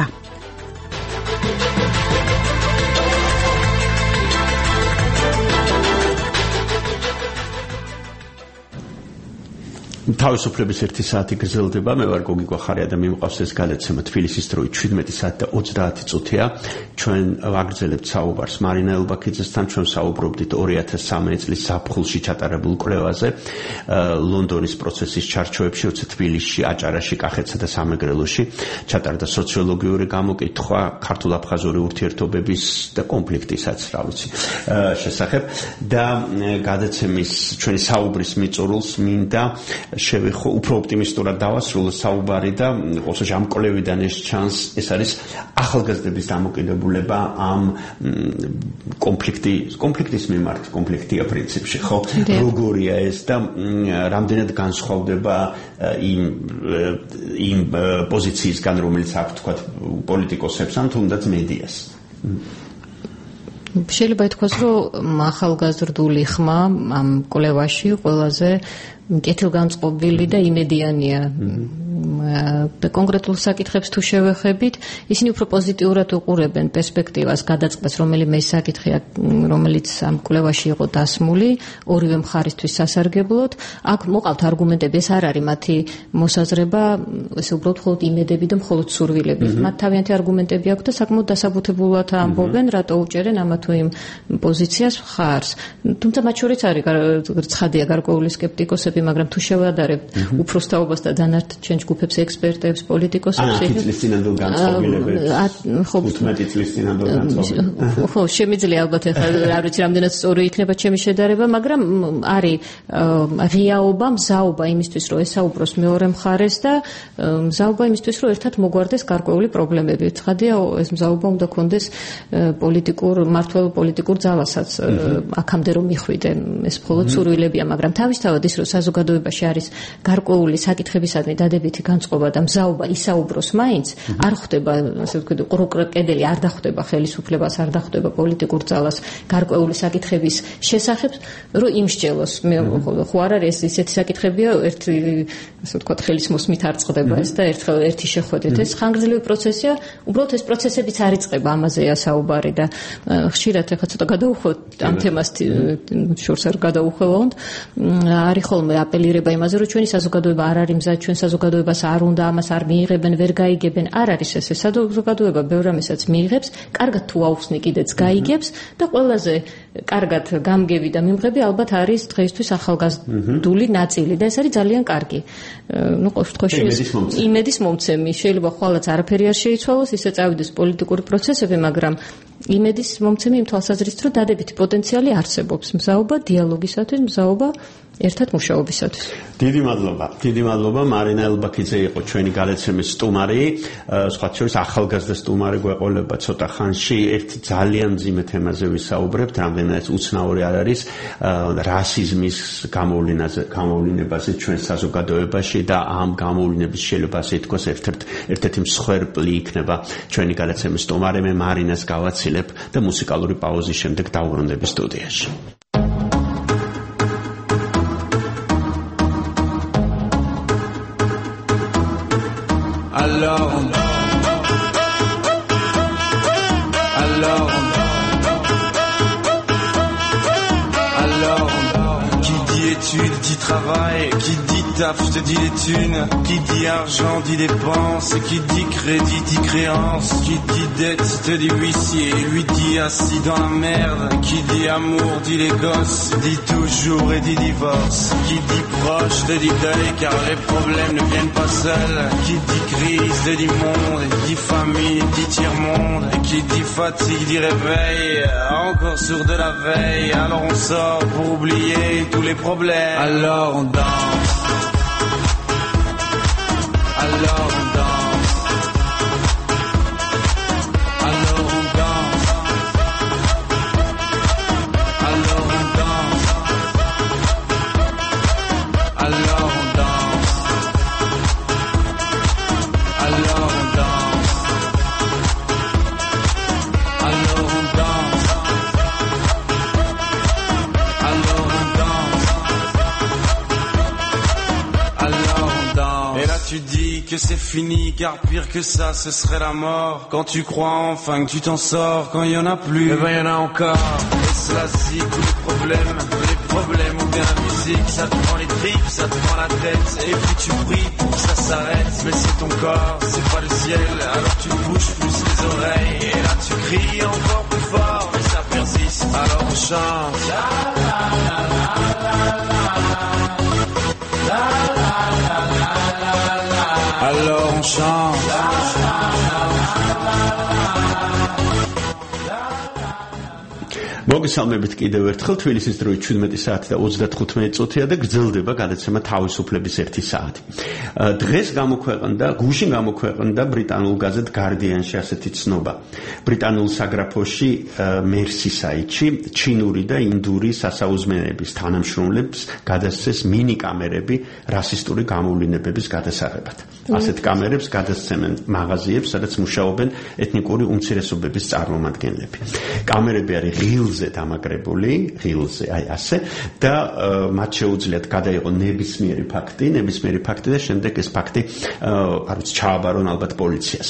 თავისუფლების ერთი საათი გრძელდება. მე ვარ გოგი გვახარია და მიმყავს ეს გადაცემა თბილისის დროით შვიდმეტი საათი და ოცდაათი წუთია. ჩვენ ვაგრძელებთ საუბარს მარინა ელბაქიძესთან. ჩვენ საუბრობდით ორი ათას სამი წლის ზაფხულში ჩატარებულ კვლევაზე ლონდონის პროცესის ჩარჩოებში, უცე თბილისში, აჭარაში, კახეთსა და სამეგრელოში. ჩატარდა სოციოლოგიური გამოკითხვა ქართულ-აფხაზური ურთიერთობების და კონფლიქტისაც, რა ვიცი, შესახებ და გადაცემის ჩვენი საუბრის მიწურულს მინდა შევეხო უფრო ოპტიმისტურად დავასრულო საუბარი და ყოველთვის ამ კვლევიდან ეს ჩანს, ეს არის ახალგაზრდების დამოკიდებულება ამ კონფლიქტი კონფლიქტის მიმართ, კონფლიქტია პრინციპში, ხო? როგორია ეს და რამდენად განსხვავდება იმ იმ პოზიციისგან, რომელიც აქვს თქვა პოლიტიკოსებს ან თუნდაც მედიას. შეიძლება ითქვას, რომ ახალგაზრდული ხმა ამ კვლევაში ყველაზე კეთილგანწყობილი და იმედიანია. კონკრეტულ საკითხებს თუ შევეხებით, ისინი უფრო პოზიტიურად უყურებენ პერსპექტივას, გადაწყდას, რომელიმე საკითხია, რომელიც ამ კვლევაში იყო დასმული, ორივე მხარისთვის სასარგებლოდ. აქ მოყავთ არგუმენტები, ეს არ არის მათი მოსაზრება, ესე უბრალოდ მხოლოდ იმედები და მხოლოდ სურვილები. მათ თავიანთი არგუმენტები აქვს და საკმაოდ დასაბუთებულად ამბობენ, რატო უჭერენ ამა თუ იმ პოზიციას მხარს. თუმცა მათ შორის არის ცხადია გარკვეული სკეპტიკოსები, მაგრამ თუ შევადარებთ უფროსთაობას და დანარჩენ ჯგუფებს, ექსპერტებს, პოლიტიკოსებს, ათი წლის წინანდელ განწყობილებას, ութმეტი წლის წინანდელ განწყობილებას. ხო, შემიძლია ალბათ ახლა არ ვიცი რამდენად სწორი იქნება ჩემი შედარება, მაგრამ არის რეალობა, მზაობა იმისთვის, რომ ესაუბროს მეორე მხარეს და მზაობა იმისთვის, რომ ერთად მოგვარდეს გარკვეული პრობლემები. ცხადია, ეს მზაობა უნდა კონდეს პოლიტიკურ მართლ პოლიტიკურ ძალასაც აქამდე რომ მიხვიდე, ეს მხოლოდ სურვილებია, მაგრამ თავისთავად ის, რომ საზოგადოებაში არის გარკვეული საკითხებისადმი დადებითი განწყობა და მზაობა ისაუბროს მაინც, არ ხვდება, ასე ვთქვი, ყრუკრკედელი არ დახვდება ხელისუფლებას, არ დახვდება პოლიტიკურ ძალას გარკვეული საკითხების შესახებ, რომ იმსჯელოს. მე ხო არ არის ეს ისეთი საკითხებია, ერთი, ასე ვთქვი, ხელის მოსმით არ წყდება ეს და ერთხელ ერთი შეხვედრით. ეს ხანგრძლივი პროცესია, უბრალოდ ეს პროცესებიც არ იწყება, ამაზეა საუბარი და ხშირად ახლა ცოტა გადაუხვევთ ამ თემას შორს არ გადაუხვევთ. არის ხოლმე აპელირება იმაზე, რომ ჩვენი საზოგადოება არ არის მზად, ჩვენ საზოგადოებას არ უნდა ამას არ მიიღებენ, ვერ გაიგებენ. არ არის ესე. საზოგადოება ბევრ ამასაც მიიღებს, კარგად თუ აუხსნი კიდეც გაიგებს და ყველაზე კარგად გამგები და მიმღები ალბათ არის დღეისთვის ახალგაზრდული ნაწილი და ეს არის ძალიან კარგი. ნუ ყოველ შემთხვევაში იმედის მომცემი. შეიძლება ხვალაც არაფერი არ შეიცვალოს, ისე წავიდეს პოლიტიკური პროცესები, მაგრამ იმედის მომცემი იმ თვალსაზრისით, რომ დადებითი პოტენციალი არსებობს. მზაობა დიალოგისათვის, მზაობა ერთად მუშაობისათვის. დიდი მადლობა. დიდი მადლობა. მარინა ელბაქიძე იყო ჩვენი გადაცემის სტუმარი. სხვა შორის ახალგაზრდა სტუმარი გვეყოლება ცოტა ხანში. ერთ ძალიან მძიმე თემაზე ვისაუბრებთ, რამდენადაც უცნაური არ არის რასიზმის გამოვლენაზე, გამოვლენებაზე ჩვენ საზოგადოებაში და ამ გამოვლენების შეიძლება ასე ითქვას ერთ-ერთ ერთ-ერთი მსხვერპლი იქნება ჩვენი გადაცემის სტუმარი. მე მარინას გავაცილებ და მუსიკალური პაუზის შემდეგ დავბრუნდები სტუდიაში. Alors, alors, alors, qui dit études dit travail, qui dit taf te dit les thunes, qui dit argent dit dépenses, qui dit crédit dit créance, qui dit dette te dit huissier, lui dit assis dans la merde, qui dit amour dit les gosses, dit toujours et dit divorce, qui dit proche te dit deuil car les problèmes ne viennent pas seuls, qui dit crise te dit monde, dit famille dit tiers-monde, qui dit fatigue dit réveil, encore sourd de la veille, alors on sort pour oublier tous les problèmes, alors on danse. Alors on danse, alors on danse, alors on que c'est fini, car pire que ça, ce serait la mort. Quand tu crois enfin que tu t'en sors, quand il y en a plus, eh ben y en a encore. Et cela c'est tous les problèmes, les problèmes ou bien la musique, ça te prend les tripes, ça te prend la tête, et puis tu pries pour que ça s'arrête. Mais c'est ton corps, c'est pas le ciel, alors tu bouges plus les oreilles, et là tu cries encore plus fort, mais ça persiste, alors on chante. La, la, la, la, la, la, la, la, la. Alors on chante. მოგესალმებით კიდევ ერთხელ თბილისის დროით შვიდმეტი საათი და ოცდათხუთმეტი წუთია და გრძელდება გადაცემა თავისუფლების ერთი საათი. დღეს გამოქვეყნდა, გუშინ გამოქვეყნდა ბრიტანულ გაზეთ Guardian-ში ასეთი ცნობა. ბრიტანულ საგრაფოში Mercy საიტში ჩინური და ინდური სასაუზმეების თანამშრომლებს გადასცეს მინი კამერები რასისტული გამოვლინებების გადასაღებად. ასეთ კამერებს გადასცემენ მაღაზიებს, სადაც მუშაობენ ეთნიკური უმცირესობების წარმომადგენლები. კამერები არის ღილზე დამაგრებული, ღილზე, აი ასე, და მათ შეუძლიათ გადაიღონ ნებისმიერი ფაქტი, ნებისმიერი ფაქტი და შემდეგ ეს ფაქტი, არ ვიცი, ჩააბარონ ალბათ პოლიციას.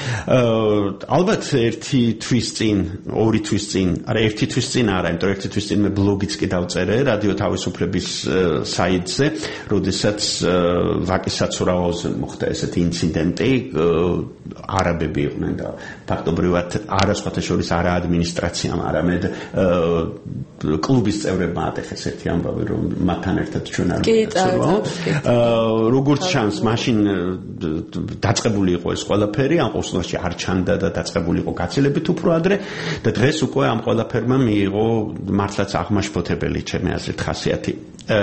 ალბათ ერთი თვის წინ, ორი თვის წინ, არა ერთი თვის წინ არა, იმიტომ ერთი თვის წინ მე ბლოგიც კი დავწერე რადიო თავისუფლების საიტზე, როდესაც ვაკის საცურაოზე მოხდა ესეთი ინციდენტი, არაბები იყვნენ და ფაქტობრივად არა სხვათა შორის არა ადმინისტრაციამ, არამედ კლუბის წევრებმა ატეხეს ერთი ამბავი, რომ მათთან ერთად ჩვენ არ ვიყავით. როგორც ჩანს, მაშინ დაწყებული იყო ეს ყველაფერი, ამ ყოველში არ ჩანდა და დაწყებული იყო გაცილებით უფრო ადრე და დღეს უკვე ამ ყველაფერმა მიიღო მართლაც აღმაშფოთებელი ჩემი აზრით ხასიათი.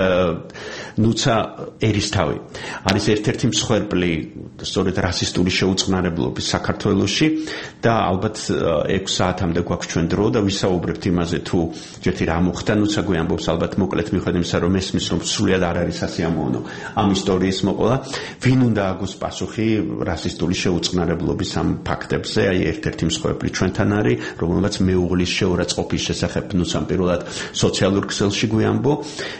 ნუცა ერისთავი არის ერთ-ერთი მსხვერპლი სწორედ რასისტული შეუწყნარებლობის საქართველოში და ალბათ ექვს საათამდე გვაქვს ჩვენ დრო და ვისაუბრებთ იმაზე თუ ჯერთი რა მოხდა. ნუცა გვიამბობს ალბათ მოკლედ მიხედავთ იმისა, რომ ესმის რომ სრულიად არ არის სასიამოვნო ამ ისტორიის მოყოლა. ვინ უნდა აგოს პასუხი რასისტული შეუწყნარებლობის ამ ფაქტებზე? აი ერთ-ერთი მსხვერპლი ჩვენთან არის, რომელმაც მეუღლის შეურაცხყოფის შესახებ ნუცამ პირველად სოციალურ ქსელში გვიამბო.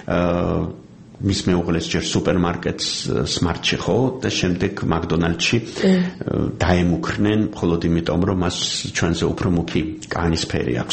მის მეუღლეს ჯერ სუპერმარკეტს სმარტში ხო და შემდეგ მაკდონალდში დაემუქრნენ მხოლოდ იმიტომ რომ მას ჩვენზე უფრო მუქი კანისფერი აქვს.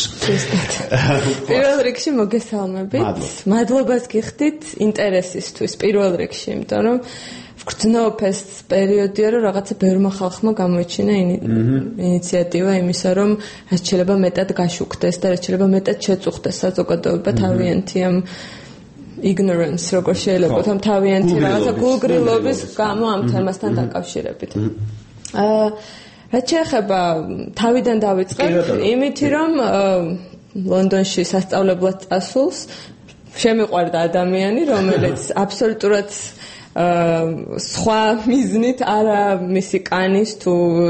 პირველ რიგში მოგესალმებით. მადლობას გიხდით ინტერესისთვის პირველ რიგში, იმიტომ რომ ვგრძნობ ეს პერიოდია, რომ რაღაცა ბევრმა ხალხმა გამოიჩინა ინიციატივა იმისა, რომ რაც შეიძლება მეტად გაშუქდეს და რაც შეიძლება მეტად შეწუხდეს საზოგადოება თავიანთი ამ ignorance, როგორ შეიძლება თამ თავიანთი რაღაცა გულგრილობის გამო ამ თემასთან დაკავშირებით. აა რაც შეეხება თავიდან დავიწყებ, იმითი რომ ლონდონში სასწავლებლად წასულს შემიყვარდა ადამიანი, რომელიც აბსოლუტურად სხვა მიზნით არა მისი კანის თუ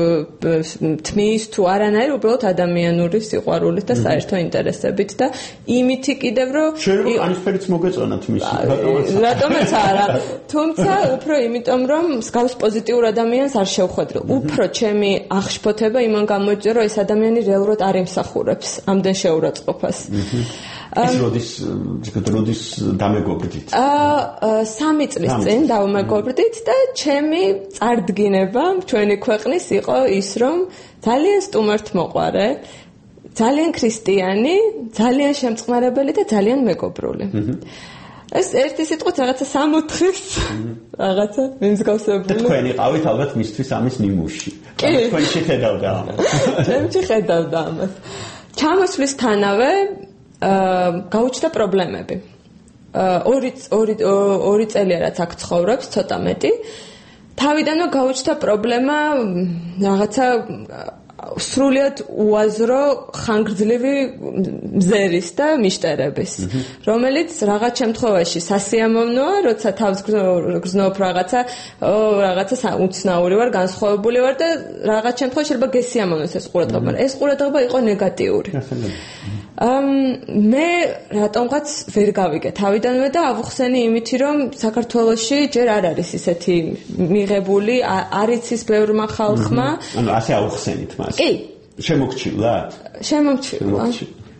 თმის თუ არანაირ უბრალოდ ადამიანური სიყვარულით და საერთო ინტერესებით და იმითი კიდევ რომ შეიძლება კანისფერიც მოგეწონა თმისი რატომაც არა თუმცა უფრო იმიტომ რომ მსგავს პოზიტიურ ადამიანს არ შევხვედრილ უფრო ჩემი აღშფოთება იმან გამოიჭრა რომ ეს ადამიანი რეალურად არ იმსახურებს ამდენ შეურაცხყოფას ეს როდის როდის დამეგობრდით? აა სამი წლის წინ დავმეგობრდით და ჩემი წარდგინება ჩვენი ქვეყნის იყო ის რომ ძალიან სტუმართ მოყვარე, ძალიან ქრისტიანი, ძალიან შემწყნარებელი და ძალიან მეგობრული. ეს ერთი სიტყვით რაღაცა სამოთხის რაღაცა მიმსგავსებული. თქვენი ყავით ალბათ მისთვის ამის ნიმუში. თქვენი შეხედავდა ამას. ჩემი შეხედავდა ამას. ჩამოსვლისთანავე აა გაუჩნდა პრობლემები. აა ორი ორი ორი წელია რაც აქ ცხოვრობს, ცოტა მეტი. თავიდანვე გაუჩნდა პრობლემა რაღაცა სრულიად უაზრო ხანგრძლივი მზერის და მიშტერების, რომელიც რაღაც შემთხვევაში სასიამოვნოა, როცა თავს გრძნობ რაღაცა, რაღაცა უცნაური ვარ, განსხვავებული ვარ და რაღაც შემთხვევაში შეიძლება გესიამოვნოს ეს ყურადღება, მაგრამ ეს ყურადღება იყო ნეგატიური. ამ მე რატომღაც ვერ გავიგე თავიდანვე და ავუხსენი იმითი რომ საქართველოში ჯერ არ არის ისეთი მიღებული არ იცის ბევრმა ხალხმა ანუ ასე ავუხსენით მას კი შემოგჩივლად შემოგჩივლა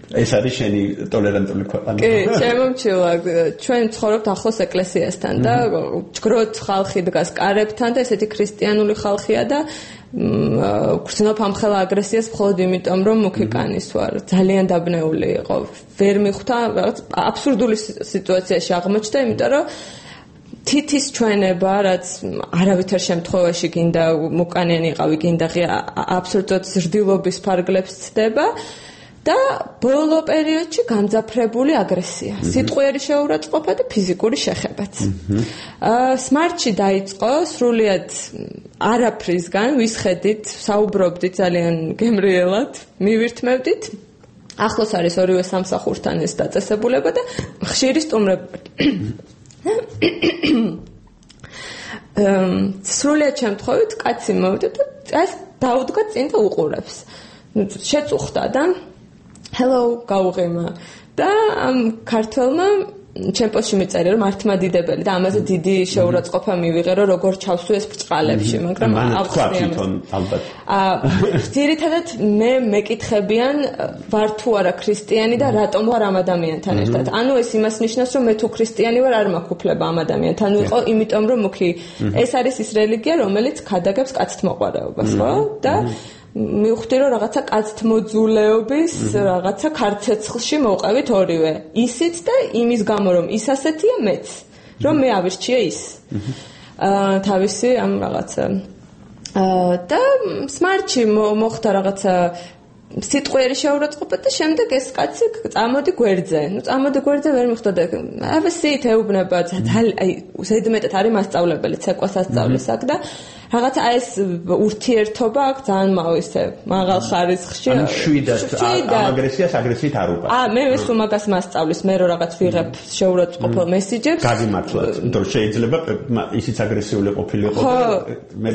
ეს არის შენი ტოლერანტული ქვეყანა. კი, შემომჩილა. ჩვენ ცხოვრობთ ახლოს ეკლესიასთან და ჯგროთ ხალხი დგას კარებთან და ესეთი ქრისტიანული ხალხია და გრძნობ ამხელა აგრესიას მხოლოდ იმიტომ, რომ მუქიკანის ვარ. ძალიან დაბნეული იყო. ვერ მიხვდა, რაღაც აბსურდული სიტუაციაში აღმოჩნდა, იმიტომ რომ თითის ჩვენება, რაც არავითარ შემთხვევაში გინდა მუკანიანი იყავი, გინდა აბსოლუტურად ზრდილობის ფარგლებს ცდება და ბოლო პერიოდში გამძაფრებული აგრესია. სიტყვიერი შეურაცხყოფა და ფიზიკური შეხებაც. სმარტში დაიწყო სრულიად არაფრისგან, ვისხედით, საუბრობდით ძალიან გემრიელად, მივირთმევდით. ახლოს არის ორივე სამსახურთან ეს დაწესებულება და ხშირი სტუმრები. სრულიად შემთხვევით კაცი მოვიდა და ეს დაუდგა წინ და უყურებს. შეწუხდა და hello გაუღიმა და ამ ქართველმა ჩემპოსში მიწერია რომ მართლმადიდებელი და ამაზე დიდი შეურაცხყოფა მივიღე რომ როგორ ჩავსვი ეს ბრწყალებში, მაგრამ აღხსნიან ალბათ. აა ძირითადად მე მეკითხებიან ვარ თუ არა ქრისტიანი და რატომ ვარ ამ ადამიანთან ერთად. ანუ ეს იმას ნიშნავს რომ მე თუ ქრისტიანი ვარ არ მაქვს უფლება ამ ადამიანთან ვიყო, იმიტომ რომ მუქი ეს არის ის რელიგია რომელიც ქადაგებს კაცთმოყვარეობას, ხო? და მივხვდი რომ რაღაცა კაცთმოძულეობის რაღაცა ქარცეცხლში მოვყევით ორივე. ისიც და იმის გამო რომ ის ასეთია მეც. რომ მე ავირჩიე ის. აა თავისი ამ რაღაცა აა და სმარტში მოხდა რაღაცა სიტყვიერი შეურაცხყოფა და შემდეგ ეს კაცი წამოდი გვერდზე. ნუ წამოდი გვერდზე ვერ მიხვდა. აბსოლუტურად ეუბნება აი ზედმეტად არის მასწავლებელი, ცეკვას ასწავლის აქ და რაღაცა ეს ურთიერთობა აქ ძალიან მავისე მაღალ ხარისხში. ანუ შვიდად ამ აგრესიას აგრესიით არ უყარ. აა მე ეს უმაგას მასწავლის, მე რო რაღაც ვიღებ შეურაცხყოფილ მესიჯებს. გაგიმართლათ, იმიტომ რომ შეიძლება ისიც აგრესიული ყოფილიყო და მე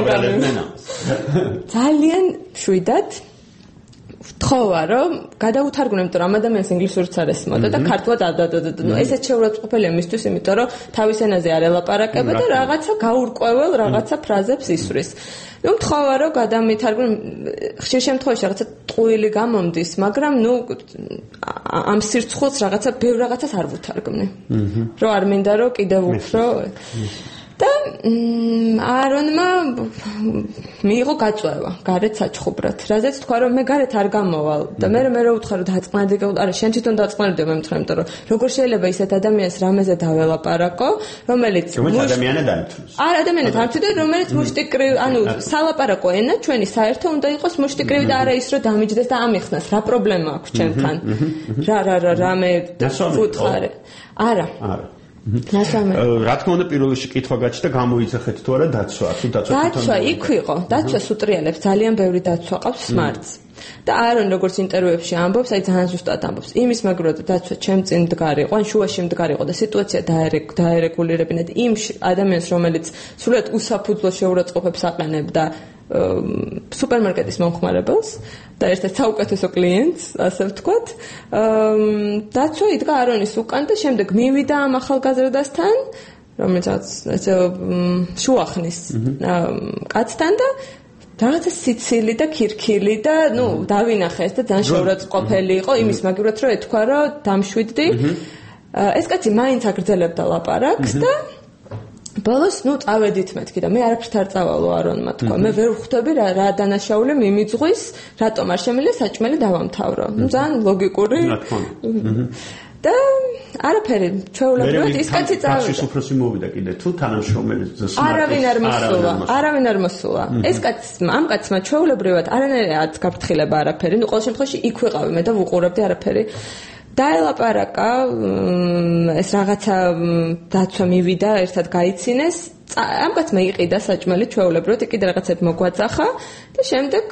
ძალიან შვიდად ვთხოვა რომ გადავუთარგმნო, იმიტომ რომ ამ ადამიანს ინგლისურიც არ ესმოდა და ქართულად არ დადოდა. ნუ ესეც შეურაცხყოფილია მისთვის, იმიტომ რომ თავის ენაზე არ ელაპარაკება და რაღაცა გაურკვეველ რაღაცა ფრაზებს ისვრის. ნუ ვთხოვა რომ გადამითარგმნო, ხშირ შემთხვევაში რაღაცა ტყუილი გამომდის, მაგრამ ნუ ამ სირცხულს რაღაცა ბევრ რაღაცას არ ვუთარგმნე. რომ არ მინდა რომ კიდევ უფრო და არონმა მიიღო გაწვევა გარეთ საჩხუბრად. რაზეც თქვა რომ მე გარეთ არ გამოვალ და მე მე რო ვთხარ რომ დაწყნადი, არა შენ თვითონ დაწყნადი მე მითხრა, იმიტომ რომ როგორ შეიძლება ისეთ ადამიანს რამეზე დაველაპარაკო, რომელიც ადამიანად ამთვლის. არა ადამიანად ამთვლის, რომელიც მუშტიკრივ, ანუ სალაპარაკო ენა ჩვენი საერთო უნდა იყოს მუშტიკრივი და არა ის რომ დამიჯდეს და ამიხსნას. რა პრობლემა აქვს ჩემთან? რა რა რა რამე ვუთხარე. არა. არა. რა თქმა უნდა პირველ რიგში კითხვა გაჩნდა გამოიძახეთ თუ არა დაცვა, თუ დაცვა თვითონ დაცვა იქ იყო, დაცვა სუტრიალებს ძალიან ბევრი დაცვა ყავს სმარტს. და არონ როგორც ინტერვიუებში ამბობს, აი ძალიან ზუსტად ამბობს. იმის მაგრად დაცვა ჩემ წინ მდგარიყო, ან შუაში მდგარიყო და სიტუაცია დაერეგულირებინათ იმ ადამიანს, რომელიც სრულად უსაფუძვლო შეურაცხყოფებს აყენებდა სუპერმარკეტის მომხმარებელს და ერთ-ერთ საუკეთესო კლიენტს, ასე ვთქვათ. დაცვა იდგა არონის უკან და შემდეგ მივიდა ამ ახალგაზრდასთან, რომელიც ესე შუახნის კაცთან და რაღაცა სიცილი და ქირქილი და ნუ დავინახე ეს და ძალიან შეურაცხყოფელი იყო იმის მაგივრად რომ ეთქვა რომ დამშვიდდი. ეს კაცი მაინც აგრძელებდა ლაპარაკს და ბოლოს ნუ წავედით მეთქი და მე არაფერთ არ წავალო არონმა თქვა. მე ვერ ვხვდები რა რა დანაშაული მიმიძღვის, რატომ არ შემიძლია საჭმელი დავამთავრო. ნუ ძალიან ლოგიკური. და არაფერი ჩვეულებრივად ის კაცი წავიდა. ის უფროსი მოვიდა კიდე თუ თანამშრომელი ზუსტად. არავინ არ მოსულა. არავინ არ მოსულა. ეს კაცი ამ კაცმა ჩვეულებრივად არანაირად გაფრთხილება არაფერი. ნუ ყოველ შემთხვევაში იქ ვიყავი მე და ვუყურებდი არაფერი. დაელაპარაკა ეს რაღაცა დაცვა მივიდა, ერთად გაიცინეს. ამ კაცმა იყიდა საჭმელი ჩვეულებრივად, კიდე რაღაცები მოგვაწახა და შემდეგ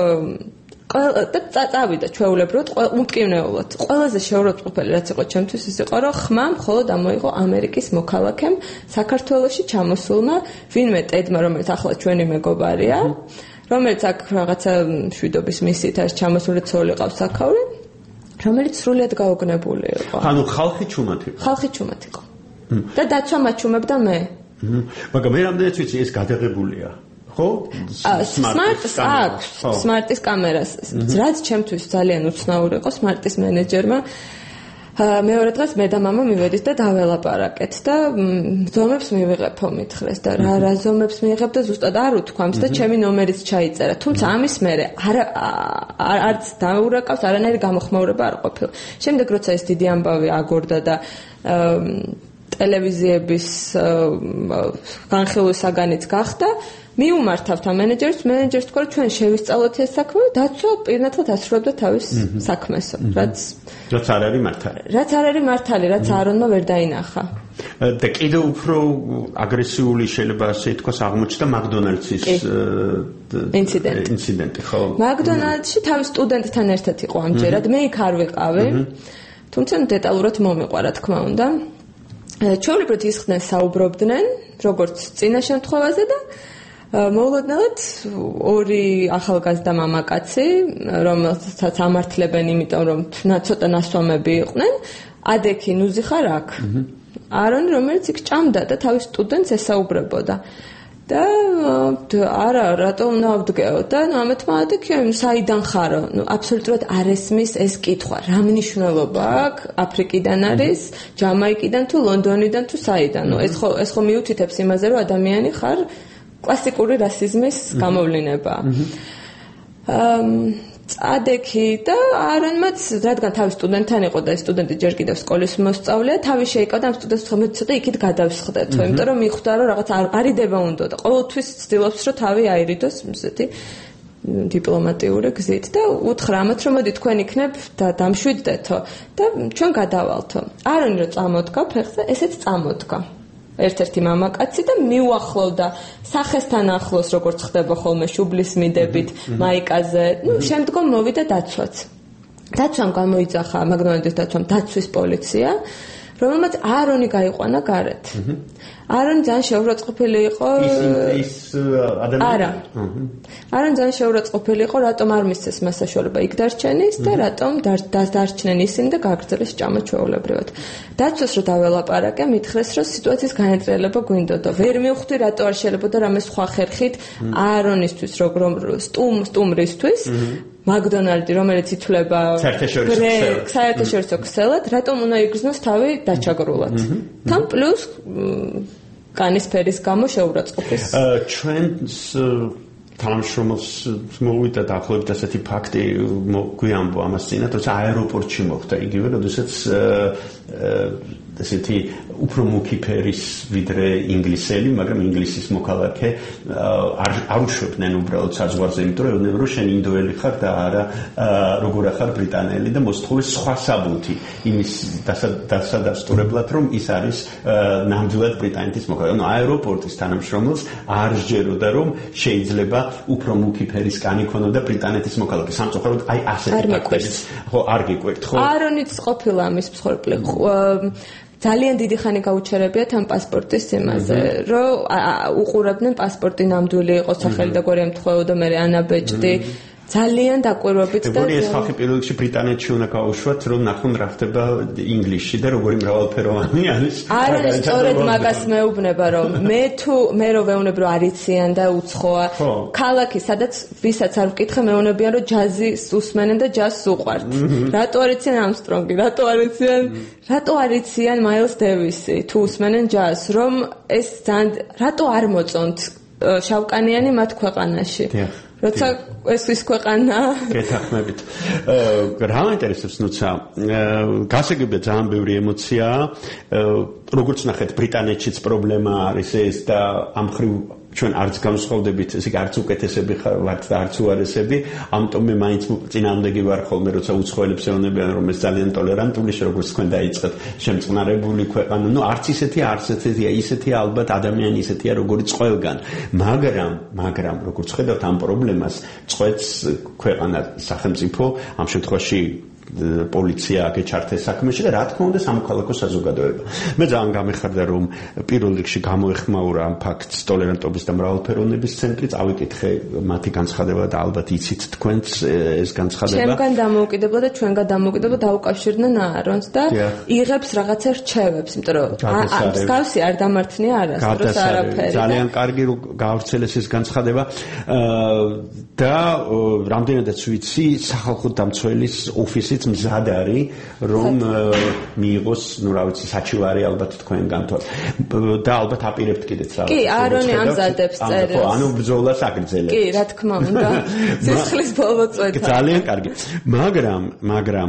და წავიდა ჩვეულებრივად უმტკივნეულად. ყველაზე შეურაცხყოფელი რაც იყო ჩემთვის ის იყო, რომ ხმა მხოლოდ ამოიღო ამერიკის მოქალაქემ საქართველოში ჩამოსულმა ვინმე ტედმა, რომელიც ახლა ჩვენი მეგობარია, რომელიც აქ რაღაცა შვიდობის მისით არის ჩამოსული, ცოლი ყავს აქაური. რომელიც სრულიად გაოგნებული იყო. ანუ ხალხი ჩუმად იყო. ხალხი ჩუმად იყო. და დაცვა მაჩუმებდა მე. მაგრამ მე რამდენიც ვიცი ეს გადაღებულია. ხო? Smart-ის აქვს, Smart-ის კამერას. რაც ჩემთვის ძალიან უცნაური იყო Smart-ის მენეჯერმა მეორე დღეს მე და მამა მივედით და დაველაპარაკეთ და ზომებს მივიღებო მითხრეს და რა რა ზომებს მიიღებ და ზუსტად არ უთქვამს და ჩემი ნომერიც ჩაიწერა. თუმცა ამის მერე არ არც დაურეკავს, არანაირი გამოხმაურება არ ყოფილა. შემდეგ როცა ეს დიდი ამბავი აგორდა და ტელევიზიების განხილვის საგანიც გახდა, მიუმართავთ ამ მენეჯერს, მენეჯერს თქვა, ჩვენ შევისწავლოთ ეს საქმე, დაცვა პირნათლად ასრულებდა თავის საქმესო, რაც რაც არ არის მართალი. რაც არ არის მართალი, რაც არონმა ვერ დაინახა. და კიდევ უფრო აგრესიული შეიძლება ასე ითქვას აღმოჩნდა მაკდონალდსის ინციდენტი. ინციდენტი, ხო? მაკდონალდსში თავის სტუდენტთან ერთად იყო ამჯერად, მე იქ არ ვიყავი. თუმცა დეტალურად მომიყვა, რა თქმა უნდა. ჩვეულებრივ ისხდნენ საუბრობდნენ, როგორც წინა შემთხვევაზე და მოულოდნელად ორი ახალგაზრდა მამაკაცი, რომელთაც ამართლებენ, იმიტომ რომ ცოტა ნასვამები იყვნენ, ადექი ნუზი ხარ აქ. არონი, რომელიც იქ ჭამდა და თავის სტუდენტს ესაუბრებოდა. და არა, რატომ უნდა ავდგეო და ამეთმა ადექი საიდან ხარო? ნუ აბსოლუტურად არ ესმის ეს კითხვა. რა მნიშვნელობა აქვს? აფრიკიდან არის, ჯამაიკიდან თუ ლონდონიდან თუ საიდან? ნუ ეს ხო ეს ხო მიუთითებს იმაზე, რომ ადამიანი ხარ კლასიკური რასიზმის გამოვლენა. წადექი და არანმაც, რადგან თავის სტუდენტთან იყო და ეს სტუდენტი ჯერ კიდევ სკოლის მოსწავლეა, თავი შეიკავდა ამ სტუდენტს ხომ ცოტა იქით გადავსხდეთო, იმიტომ რომ მიხვდა რომ რაღაც არიდება უნდა და ყოველთვის ცდილობს რომ თავი აირიდოს ისეთი დიპლომატიური გზით და უთხრა ამათ რომ მოდი თქვენ იქნებ და დამშვიდდეთო და ჩვენ გადავალთო. არონი რომ წამოდგა ფეხზე, ესეც წამოდგა. ერთ-ერთი მამაკაცი და მიუახლოვდა სახესთან ახლოს, როგორც ხდება ხოლმე შუბლის მიდებით მაიკაზე. ნუ შემდგომ მოვიდა დაცვაც. დაცვამ გამოიძახა მაკდონალდის დაცვამ დაცვის პოლიცია, რომელმაც არონი გაიყვანა გარეთ. არონი ძალიან შეურაცხყოფილი იყო. ის ადამიანი? არა. არონი ძალიან შეურაცხყოფილი იყო, რატომ არ მისცეს მას საშუალება იქ დარჩენის და რატომ დარჩნენ ისინი და გააგრძელეს ჭამა ჩვეულებრივად. დაცვას რო დაველაპარაკე, მითხრეს, რომ სიტუაციის განაწილება გვინდოდა. ვერ მივხვდი, რატო არ შეიძლებოდა რამე სხვა ხერხით არონისთვის, რომ სტუმ სტუმრისთვის მაკდონალდი, რომელიც ითვლება საერთაშორისო ქსელად, რატომ უნდა იგრძნოს თავი დაჩაგრულად. თან პლუს კანის ფერის გამო შეურაცხყოფის. ჩვენს თანამშრომელს მოვიდა დაახლოებით ასეთი ფაქტი გვიამბო ამას წინათ, როცა აეროპორტში მოხდა იგივე, როდესაც ესეთი უფრო მუქი ფერის ვიდრე ინგლისელი, მაგრამ ინგლისის მოქალაქე არ უშვებდნენ უბრალოდ საზღვარზე, იმიტომ რომ ეუბნებიან რომ შენ ინდოელი ხარ და არა როგორ ხარ ბრიტანელი და მოსთხოვეს სხვა საბუთი იმის დასადასტურებლად რომ ის არის ნამდვილად ბრიტანეთის მოქალაქე. ანუ აეროპორტის თანამშრომელს არ სჯეროდა რომ შეიძლება უფრო მუქი ფერის კანი ქონოდა ბრიტანეთის მოქალაქე. სამწუხაროდ აი ასეთი ფაქტები ხო არ გიკვირთ ხო? არონიც ყოფილა ამის მსხვერპლი. ძალიან დიდი ხანი გაუჩერებიათ ამ პასპორტის იმაზე, რომ უყურებდნენ პასპორტი ნამდვილი იყოს, სახელი და გვარი ემთხვეოდა, მე ანაბეჭდი. ძალიან დაკვირვებით და მეგონი ეს ხალხი პირველ რიგში ბრიტანეთში უნდა გაუშვათ, რომ ნახონ რა ხდება ინგლისში და როგორი მრავალფეროვანი არის. არა, სწორედ მაგას მეუბნება, რომ მე თუ მე რო ვეუბნებ, რომ არიციან და უცხოა. ქალაქი, სადაც ვისაც არ ვკითხე, მეუბნებიან, რომ ჯაზის უსმენენ და ჯაზს უყვართ. რატო არიციან ამსტრონგი, რატო არიციან, რატო არიციან მაილს დევისი, თუ უსმენენ ჯაზს, რომ ეს ძალიან რატო არ მოწონთ შავკანიანი მათ ქვეყანაში. როცა ეს ის ქვეყანა გეთანხმებით. რა მაინტერესებს ნუცა, გასაგებია ძალიან ბევრი ემოციაა. როგორც ნახეთ, ბრიტანეთშიც პრობლემა არის ეს და ამ ხრივ ჩვენ არც განსხვავდებით, ესე იგი არც უკეთესები ვართ და არც უარესები, ამიტომ მე მაინც წინააღმდეგი ვარ ხოლმე, როცა უცხოელებს ეუბნებიან, რომ ეს ძალიან ტოლერანტული, როგორც თქვენ დაიწყეთ, შემწყნარებული ქვეყანა. ნუ არც ისეთი, არც ესეთია, ისეთია ალბათ ადამიანი ისეთია, როგორც ყველგან. მაგრამ, მაგრამ როგორც ხედავთ ამ პრობლემას, წვეთს ქვეყანა, სახელმწიფო, ამ შემთხვევაში პოლიცია აკეჩართეს საქმეში და რა თქმა უნდა სამოქალაქო საზოგადოება. მე ძალიან გამეხარდა რომ პირველ რიგში გამოეხმაურა ამ ფაქტს ტოლერანტობის და მრავალფეროვნების ცენტრი, წავიკითხე მათი განცხადება და ალბათ იცით თქვენც ეს განცხადება. ჩემგან დამოუკიდებლა და ჩვენგან დამოუკიდებლა დაუკავშირდნენ აარონს და იღებს რაღაცა რჩევებს, იმიტომ რომ მსგავსი არ დამართნია არასდროს არაფერი. ძალიან კარგი რომ გაავრცელეს ეს განცხადება და რამდენადაც ვიცი სახალხო დამცველის ოფისიც მზად არის რომ მიიღოს, ну, რა ვიცი, საჩივარი ალბათ თქვენგან და ალბათ აპირებთ კიდეც რაღაც. კი, აარონი ამზადებს წერილს. ხო, ანუ ბრძოლას აგრძელებს. კი, რა თქმა უნდა. სისხლის ბოლო წვეთა. ძალიან კარგი. მაგრამ, მაგრამ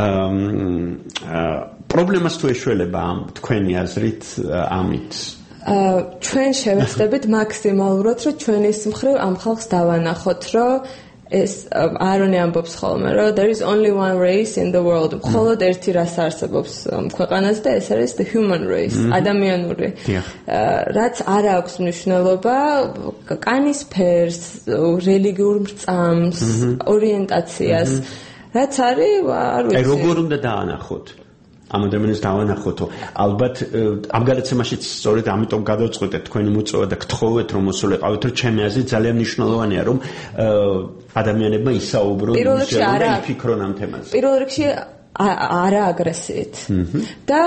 პრობლემას თუ ეშველება ამ თქვენი აზრით ამით? ჩვენ შევეცდებით მაქსიმალურად, რომ ჩვენის მხრივ ამ ხალხს დავანახოთ, რომ ეს აარონი ამბობს ხოლმე, რომ there is only one race in the world. მხოლოდ ერთი რასა არსებობს ქვეყანაზე და ეს არის the human race, ადამიანური. რაც არ აქვს მნიშვნელობა კანის ფერს, რელიგიურ მრწამს, ორიენტაციას. რაც არის, არ ვიცი. აი როგორ უნდა დაანახოთ? ამ ადამიანს დავანახოთო. ალბათ ამ გადაცემაშიც სწორედ ამიტომ გადავწყვეტეთ თქვენი მოწვევა და გთხოვეთ რომ მოსულიყავით, რომ ჩემი აზრით ძალიან მნიშვნელოვანია რომ ადამიანებმა ისაუბრონ და იფიქრონ ამ თემაზე. პირველ რიგში არა აგრესიით და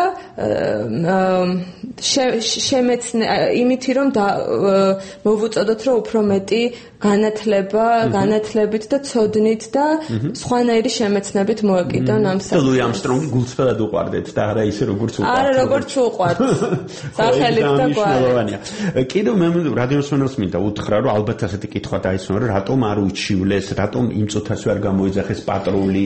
შემეცნე იმითი რომ მოვუწოდოთ რომ უფრო მეტი განათლება, განათლებით და ცოდნით და სხვანაირი შემეცნებით მოეკიდონ ამ საკითხს. ლუი ამსტრონგი გულწრფელად უყვარდეთ და არა ისე როგორც უყვართ. არა, როგორც უყვართ. სახელით და გვარით. კიდევ მე რადიოს მონელს მინდა უთხრა რომ ალბათ ასეთი კითხვა დაისვნა რომ რატომ არ უჩივლეს, რატომ იმ წუთას ვერ გამოიძახეს პატრული.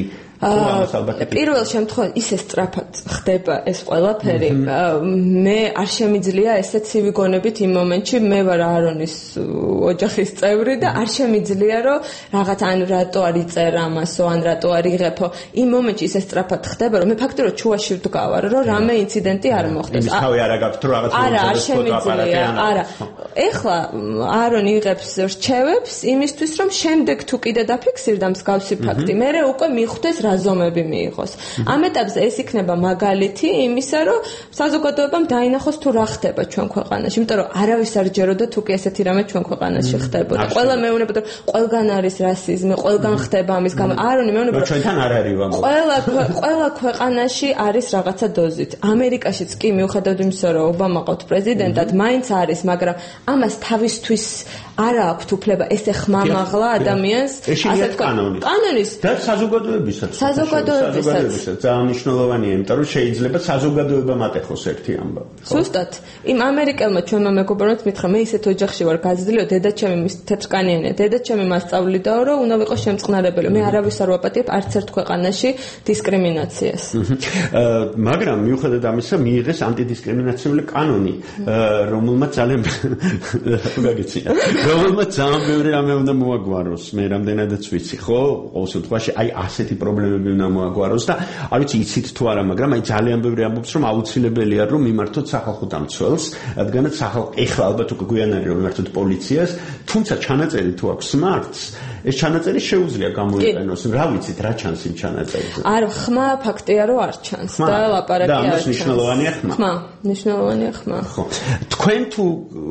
პირველ შემთხვევაში ისე სწრაფად ხდება ეს ყველაფერი. მე არ შემიძლია ესე ცივი გონებით იმ მომენტში მე ვარ აარონის ოჯახის წევრი და არ შემიძლია რომ რაღაც ან რატო არ იწერა ამასო ან რატო არ იღებო. იმ მომენტში ისე სწრაფად ხდება რომ მე ფაქტობრივად ჩუვაში ვდგავარ რომ რამე ინციდენტი არ მოხდეს. იმის თავი არა გაქვთ რომ რაღაც არა არ შემიძლია. არა. ეხლა აარონი იღებს რჩევებს იმისთვის რომ შემდეგ თუ კიდე დაფიქსირდა მსგავსი ფაქტი, მე უკვე მიხვდეს რაზომები მიიღოს. ამ ეტაპზე ეს იქნება მაგალითი იმისა, რომ საზოგადოებამ დაინახოს თუ რა ხდება ჩვენ ქვეყანაში, იმიტომ რომ არავის არ ჯეროდა თუ კი ესეთი რამე ჩვენ ქვეყანაში ხდებოდა. ყველა მეუბნებოდა, ყველგან არის რასიზმი, ყველგან ხდება ამის გამო. აარონი მეუბნება, რომ ჩვენთან არ არის ვამბობ. ყველა ყველა ქვეყანაში არის რაღაცა დოზით. ამერიკაშიც კი მიუხედავად იმისა, რომ ობამა ყავთ პრეზიდენტად, მაინც არის, მაგრამ ამას თავისთვის არა აქვთ უფლება ესე ხმამაღლა ადამიანს, ასე თქვა. კანონის და საზოგადოებისაც. საზოგადოებისაც ძალიან მნიშვნელოვანია, იმიტომ რომ შეიძლება საზოგადოება მატეხოს ერთი ამბავი. ზუსტად. იმ ამერიკელმა ჩვენმა მეგობრებმა მითხრა, მე ისეთ ოჯახში ვარ გაძლიო, დედაჩემი მის თეთრკანიანია, დედაჩემი მასწავლიდა, რომ უნდა ვიყო შემწყნარებელი. მე არავის არ ვაპატიებ არც ერთ ქვეყანაში დისკრიმინაციას. მაგრამ მიუხედავად ამისა, მიიღეს ანტიდისკრიმინაციული კანონი, რომელმაც ძალიან გაგეცია. რომელმაც ძალიან ბევრი რამე უნდა მოაგვაროს, მე რამდენადაც ვიცი, ხო? ყოველ შემთხვევაში აი ასეთი პრობლემები უნდა მოაგვაროს და არ ვიცი იცით თუ არა, მაგრამ აი ძალიან ბევრი ამბობს რომ აუცილებელია რომ მიმართოთ სახალხო დამცველს, რადგანაც სახალხო ეხლა ალბათ უკვე გვიანარი რომ მიმართოთ პოლიციას, თუმცა ჩანაწერი თუ აქვს სმარტს, ეს ჩანაწერი შეუძლია გამოიყენოს. რა ვიცით რა ჩანს იმ ჩანაწერზე? არ ხმა ფაქტია რომ არ ჩანს და ლაპარაკი არ ჩანს. და მნიშვნელოვანია ხმა. ხმა, მნიშვნელოვანია ხმა. ხო. თქვენ თუ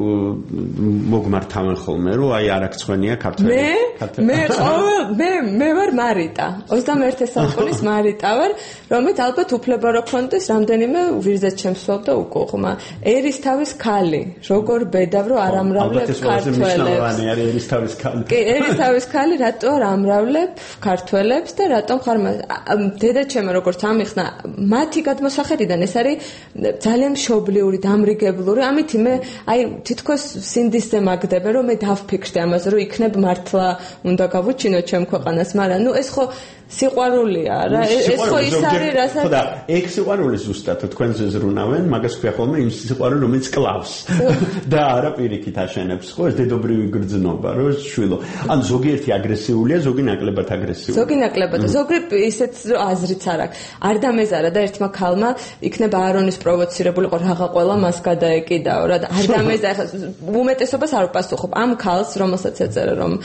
მოგმართავენ ხოლმე რომ აი არ აქცხვენია ქართველი? მე მე ყოველ მე მე ვარ მარიტა. ოცდამეერთე საუკუნის მარიტა ვარ, რომელიც ალბათ უფლება რო ქონდეს რამდენიმე ვიზეთ შემსვავ და უკუღმა. ერისთავის ქალი, როგორ ბედავ რო არ ამრავლებს ქართველებს. მნიშვნელოვანი არის ერისთავის ქალი. კი, ერისთავის ქალი რატო არ ამრავლებ ქართველებს და რატომ ხარ დედაჩემი როგორც ამიხსნა, მათი გადმოსახედიდან ეს არის ძალიან მშობლიური, დამრიგებლური. ამით მე აი თითქოს სინდისზე მაგდება რომ მე დავფიქრდი ამაზე რომ იქნებ მართლა უნდა გავუჩინო ჩემ ქვეყანას, მაგრამ ნუ ეს ხო სიყვარულია რა, ეს ხო ის არის რასაც ხო და ეგ სიყვარული ზუსტად თქვენზე ზრუნავენ, მაგას ქვია ხოლმე იმ სიყვარული რომელიც კლავს და არა პირიქით აშენებს, ხო ეს დედობრივი გრძნობა რო შვილო. ან ზოგიერთი აგრესიულია, ზოგი ნაკლებად აგრესიულია. ზოგი ნაკლებად, ზოგი ისეთ აზრიც არ აქვს. არ დამეზარა და ერთმა ქალმა იქნება აარონის პროვოცირებული ყო რაღა ყველა მას გადაეკიდაო რა და არ დამეზარა, უმეტესობას არ უპასუხობ ამ ქალს, რომელსაც ეწერა რომ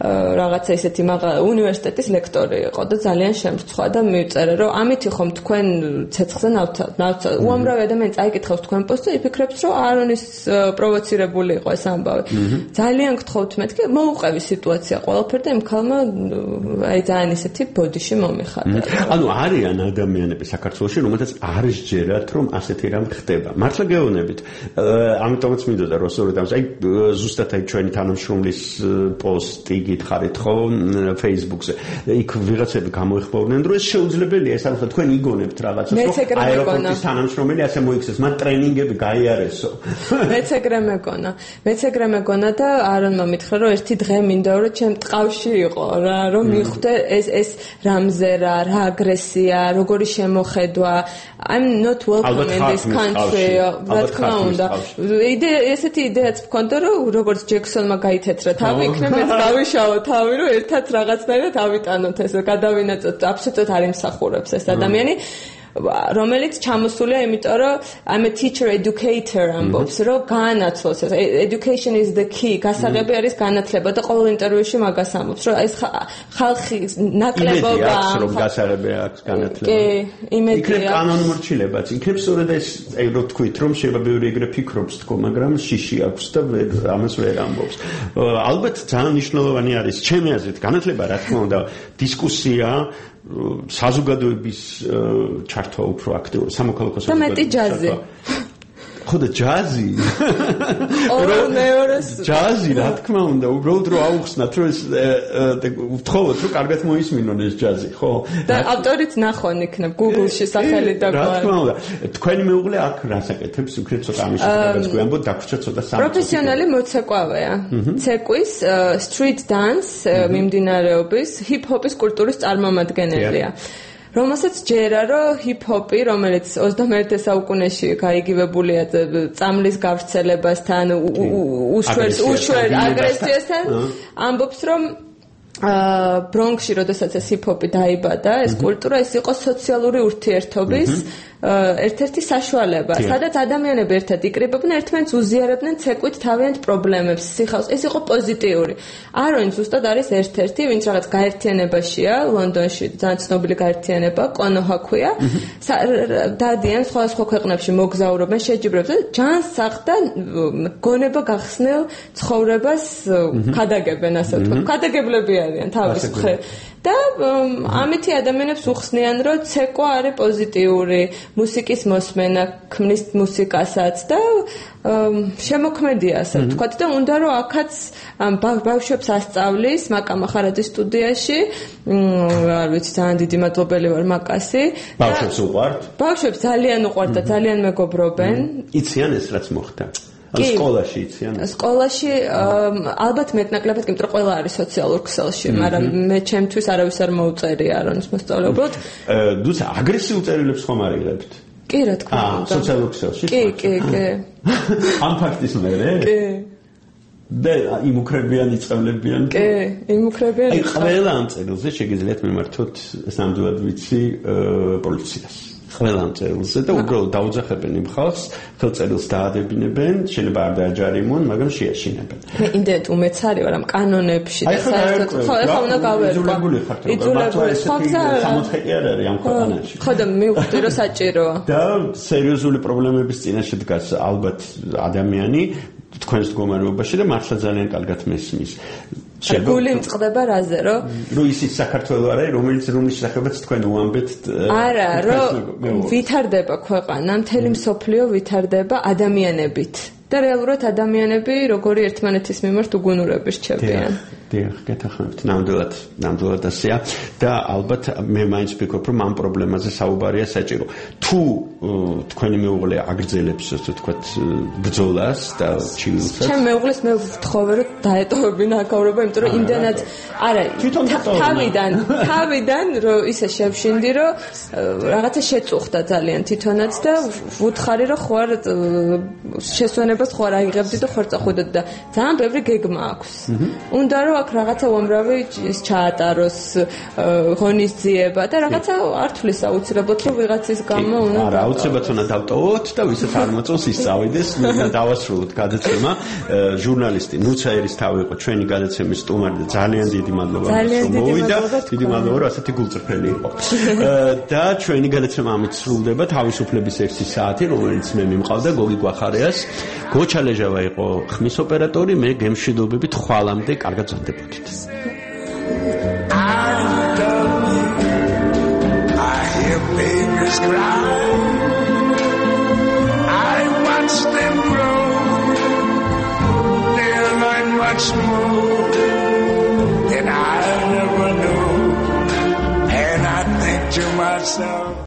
რაღაცა ისეთი მაგა უნივერსიტეტის ლექტორი იყო და ძალიან შემრცხვდა და მივწერე რომ ამით ხომ თქვენ ცეცხლზე ნავთ უამრავი ადამიანი წაიკითხავს თქვენ პოსტს და იფიქრებს რომ არონის პროვოცირებული იყო ეს ამბავი. ძალიან გთხოვთ მეთქი მოუყევი სიტუაცია ყველაფერი და იმ ქალმა აი ძალიან ისეთი ბოდიში მომიხატა. ანუ არიან ადამიანები საქართველოში რომელთაც არ შეერათ რომ ასეთი რამ ხდება. მართლა გეუბნებით. ამიტომაც მინდოდა რომ სწორედ ამას აი ზუსტად აი ჩვენი თანამშრომლის პოსტი გითხარით ხო Facebook-ზე. იქ ვიღაცები გამოეხმაურნენ რომ ეს შეუძლებელია ეს არის თქვენ იგონებთ რაღაცას რომ აეროპორტის თანამშრომელი ასე მოიქცეს მათ ტრენინგები გაიარესო. მეც ეგრე მეგონა. მეც ეგრე მეგონა და არონმა მითხრა რომ ერთი დღე მინდა რომ ჩემ ტყავში იყო რა რომ მიხვდე ეს ეს რამზე რა რა აგრესია როგორი შემოხედვა I'm not welcome in this country. რა თქმა უნდა. იდეა ესეთი იდეაც მქონდა რომ როგორც ჯექსონმა გაითეთრა თავი იქნებ მეც გავიშალო თავი რომ ერთად რაღაცნაირად ავიტანოთ ეს გადავინაწოთ აბსოლუტურად არ იმსახურებს ეს ადამიანი რომელიც ჩამოსულია იმიტომ რომ I'm a teacher educator ამბობს რომ გაანაცვლოს education is the key გასაღები არის განათლება და ყოველ ინტერვიუში მაგას ამბობს რომ ეს ხალხი ნაკლებობა აქვს რომ გასაღები აქვს განათლება კი იმედია იქნებ კანონმორჩილებაც იქნებ სწორედ ეს აი რო თქვით რომ შეიძლება ბევრი ეგრე ფიქრობს თქო მაგრამ შიში აქვს და ამას ვერ ამბობს ალბათ ძალიან მნიშვნელოვანი არის ჩემი აზრით განათლება რა თქმა უნდა დისკუსია საზოგადოების ჩართვა უფრო აქტიური სამოქალაქო საზოგადოება და მეტი ჯაზი ხო და ჯაზი ორი მეორეს ჯაზი რა თქმა უნდა უბრალოდ რომ აუხსნათ რომ ეს ვთხოვოთ რომ კარგად მოისმინონ ეს ჯაზი ხო და ავტორიც ნახონ იქნებ Google-ში სახელი და რა თქმა უნდა თქვენი მეუღლე აქ რასაკეთებს უკეთ ცოტა ამის შესახებაც გვიამბოთ დაგვრჩა ცოტა სამწუხაროდ პროფესიონალი მოცეკვავეა ცეკვის street dance მიმდინარეობის hip-hop-ის კულტურის წარმომადგენელია რომელსაც ჯერა რომ ჰიპ-ჰოპი, რომელიც ოცდამეერთე საუკუნეში გაიგივებულია წამლის გავრცელებასთან, უშვერს უშვერ აგრესიასთან, ამბობს რომ ბრონქსში როდესაც ეს ჰიპ-ჰოპი დაიბადა, ეს კულტურა ეს იყო სოციალური ურთიერთობის ერთ-ერთი საშუალება, სადაც ადამიანები ერთად იკრიბებდნენ, ერთმანეთს უზიარებდნენ ცეკვით თავიანთ პრობლემებს, სიხავს. ეს იყო პოზიტიური. არონი ზუსტად არის ერთ-ერთი, ვინც რაღაც გაერთიანებაშია, ლონდონში ძალიან ცნობილი გაერთიანება, კონოჰა ქვია. დადიან სხვადასხვა ქვეყნებში მოგზაურობენ, შეჯიბრებს და ჯანს სახდა გონება გახსნილ ცხოვრებას ქადაგებენ, ასე ვთქვათ. ქადაგებლები არიან თავის მხრივ. და ამითი ადამიანებს უხსნიან რომ ცეკვა არის პოზიტიური მუსიკის მოსმენა ქმნის მუსიკასაც და შემოქმედია ასე ვთქვათ და უნდა რომ აქაც ბავშვებს ასწავლის მაკა მახარაძის სტუდიაში არ ვიცი ძალიან დიდი მადლობელი ვარ მაკასი ბავშვებს უყვართ ბავშვებს ძალიან უყვართ და ძალიან მეგობრობენ იციან ეს რაც მოხდა სკოლაში იციან სკოლაში ალბათ მეტნაკლებად იმიტომ რომ ყველა არის სოციალურ ქსელში მაგრამ მე ჩემთვის არავის არ მოუწერია არონის მოსწავლებლად დუცა აგრესიულ წერილებს ხომ არ იღებთ კი რა თქმა უნდა სოციალურ ქსელში კი კი კი ამ ფაქტის მერე კი და იმუქრებიან იწევლებიან კი იმუქრებიან აი ყველა ამ წერილზე შეგიძლიათ მიმართოთ სამდღად ვიცი პოლიციას ყველა ამ წერილზე და უბრალოდ დაუძახებენ იმ ხალხს, ხელწერილს დაადებინებენ, შეიძლება არ დააჯარიმონ, მაგრამ შეაშინებენ. მე იმდენად უმეცარი ვარ ამ კანონებში და საერთოდ ხო ეხლა უნდა გავერკვა. იძულებული ხართ რომ სამოთხე არ არის ამ ქვეყანაში. ხო და მივხვდი რომ საჭიროა. და სერიოზული პრობლემების წინაშე დგას albათ ადამიანი თქვენს მდგომარეობაში და მართლა ძალიან კარგად მესმის. გული მწყდება რაზე რომ რომ ისიც საქართველოს არის რომელიც რომლის შესახებაც თქვენ უამბეთ არა რომ ვითარდება ქვეყანა მთელი მსოფლიო ვითარდება ადამიანებით და რეალურად ადამიანები როგორი ერთმანეთის მიმართ უგუნურები რჩებიან დიახ გეთახმებით ნამდვილად ნამდვილად ასეა და ალბათ მე მაინც ვფიქრობ რომ ამ პრობლემაზე საუბარია საჭირო თუ თქვენი მეუღლე აგრძელებს ასე ვთქვათ ბრძოლას და ჩივილსაც ჩემ მეუღლეს მე ვთხოვე რომ დაეტოვებინა აქაურობა იმიტომ რომ იმდანაც არა თავიდან თავიდან რომ ისე შევშინდი რომ რაღაცა შეწუხდა ძალიან თვითონაც და ვუთხარი რომ ხوار შესვენებას ხوار აიღებდი და ხوار წახვიდოდი და ძალიან ბევრი გეგმა აქვს უნდა რომ აქ რაღაცა უამრავი ის ჩაატაროს ღონისძიება და რაღაცა არ თulis აუცილებლად რომ ვიღაცის გამო უნდა არა აუცილებლად უნდა დავტოვოთ და ვისაც არ მოწონს ის წავიდეს უნდა დავასრულოთ გადაცემა ჟურნალისტი ნუცაერის თავი იყო ჩვენი გადაცემის სტუმარი და ძალიან დიდი მადლობა რომ მოვიდა დიდი მადლობა რომ ასეთი გულწრფელი იყო და ჩვენი გადაცემა ამით სრულდება თავისუფლების ერთი საათი რომელიც მე მიმყავდა გოგი გვახარიას გოჩალეჟავა იყო ხმის ოპერატორი მე გემშვიდობებით ხვალამდე კარგად ზრდებოდით Babies cry. I watch them grow. They learn much more than I ever knew. And I think to myself.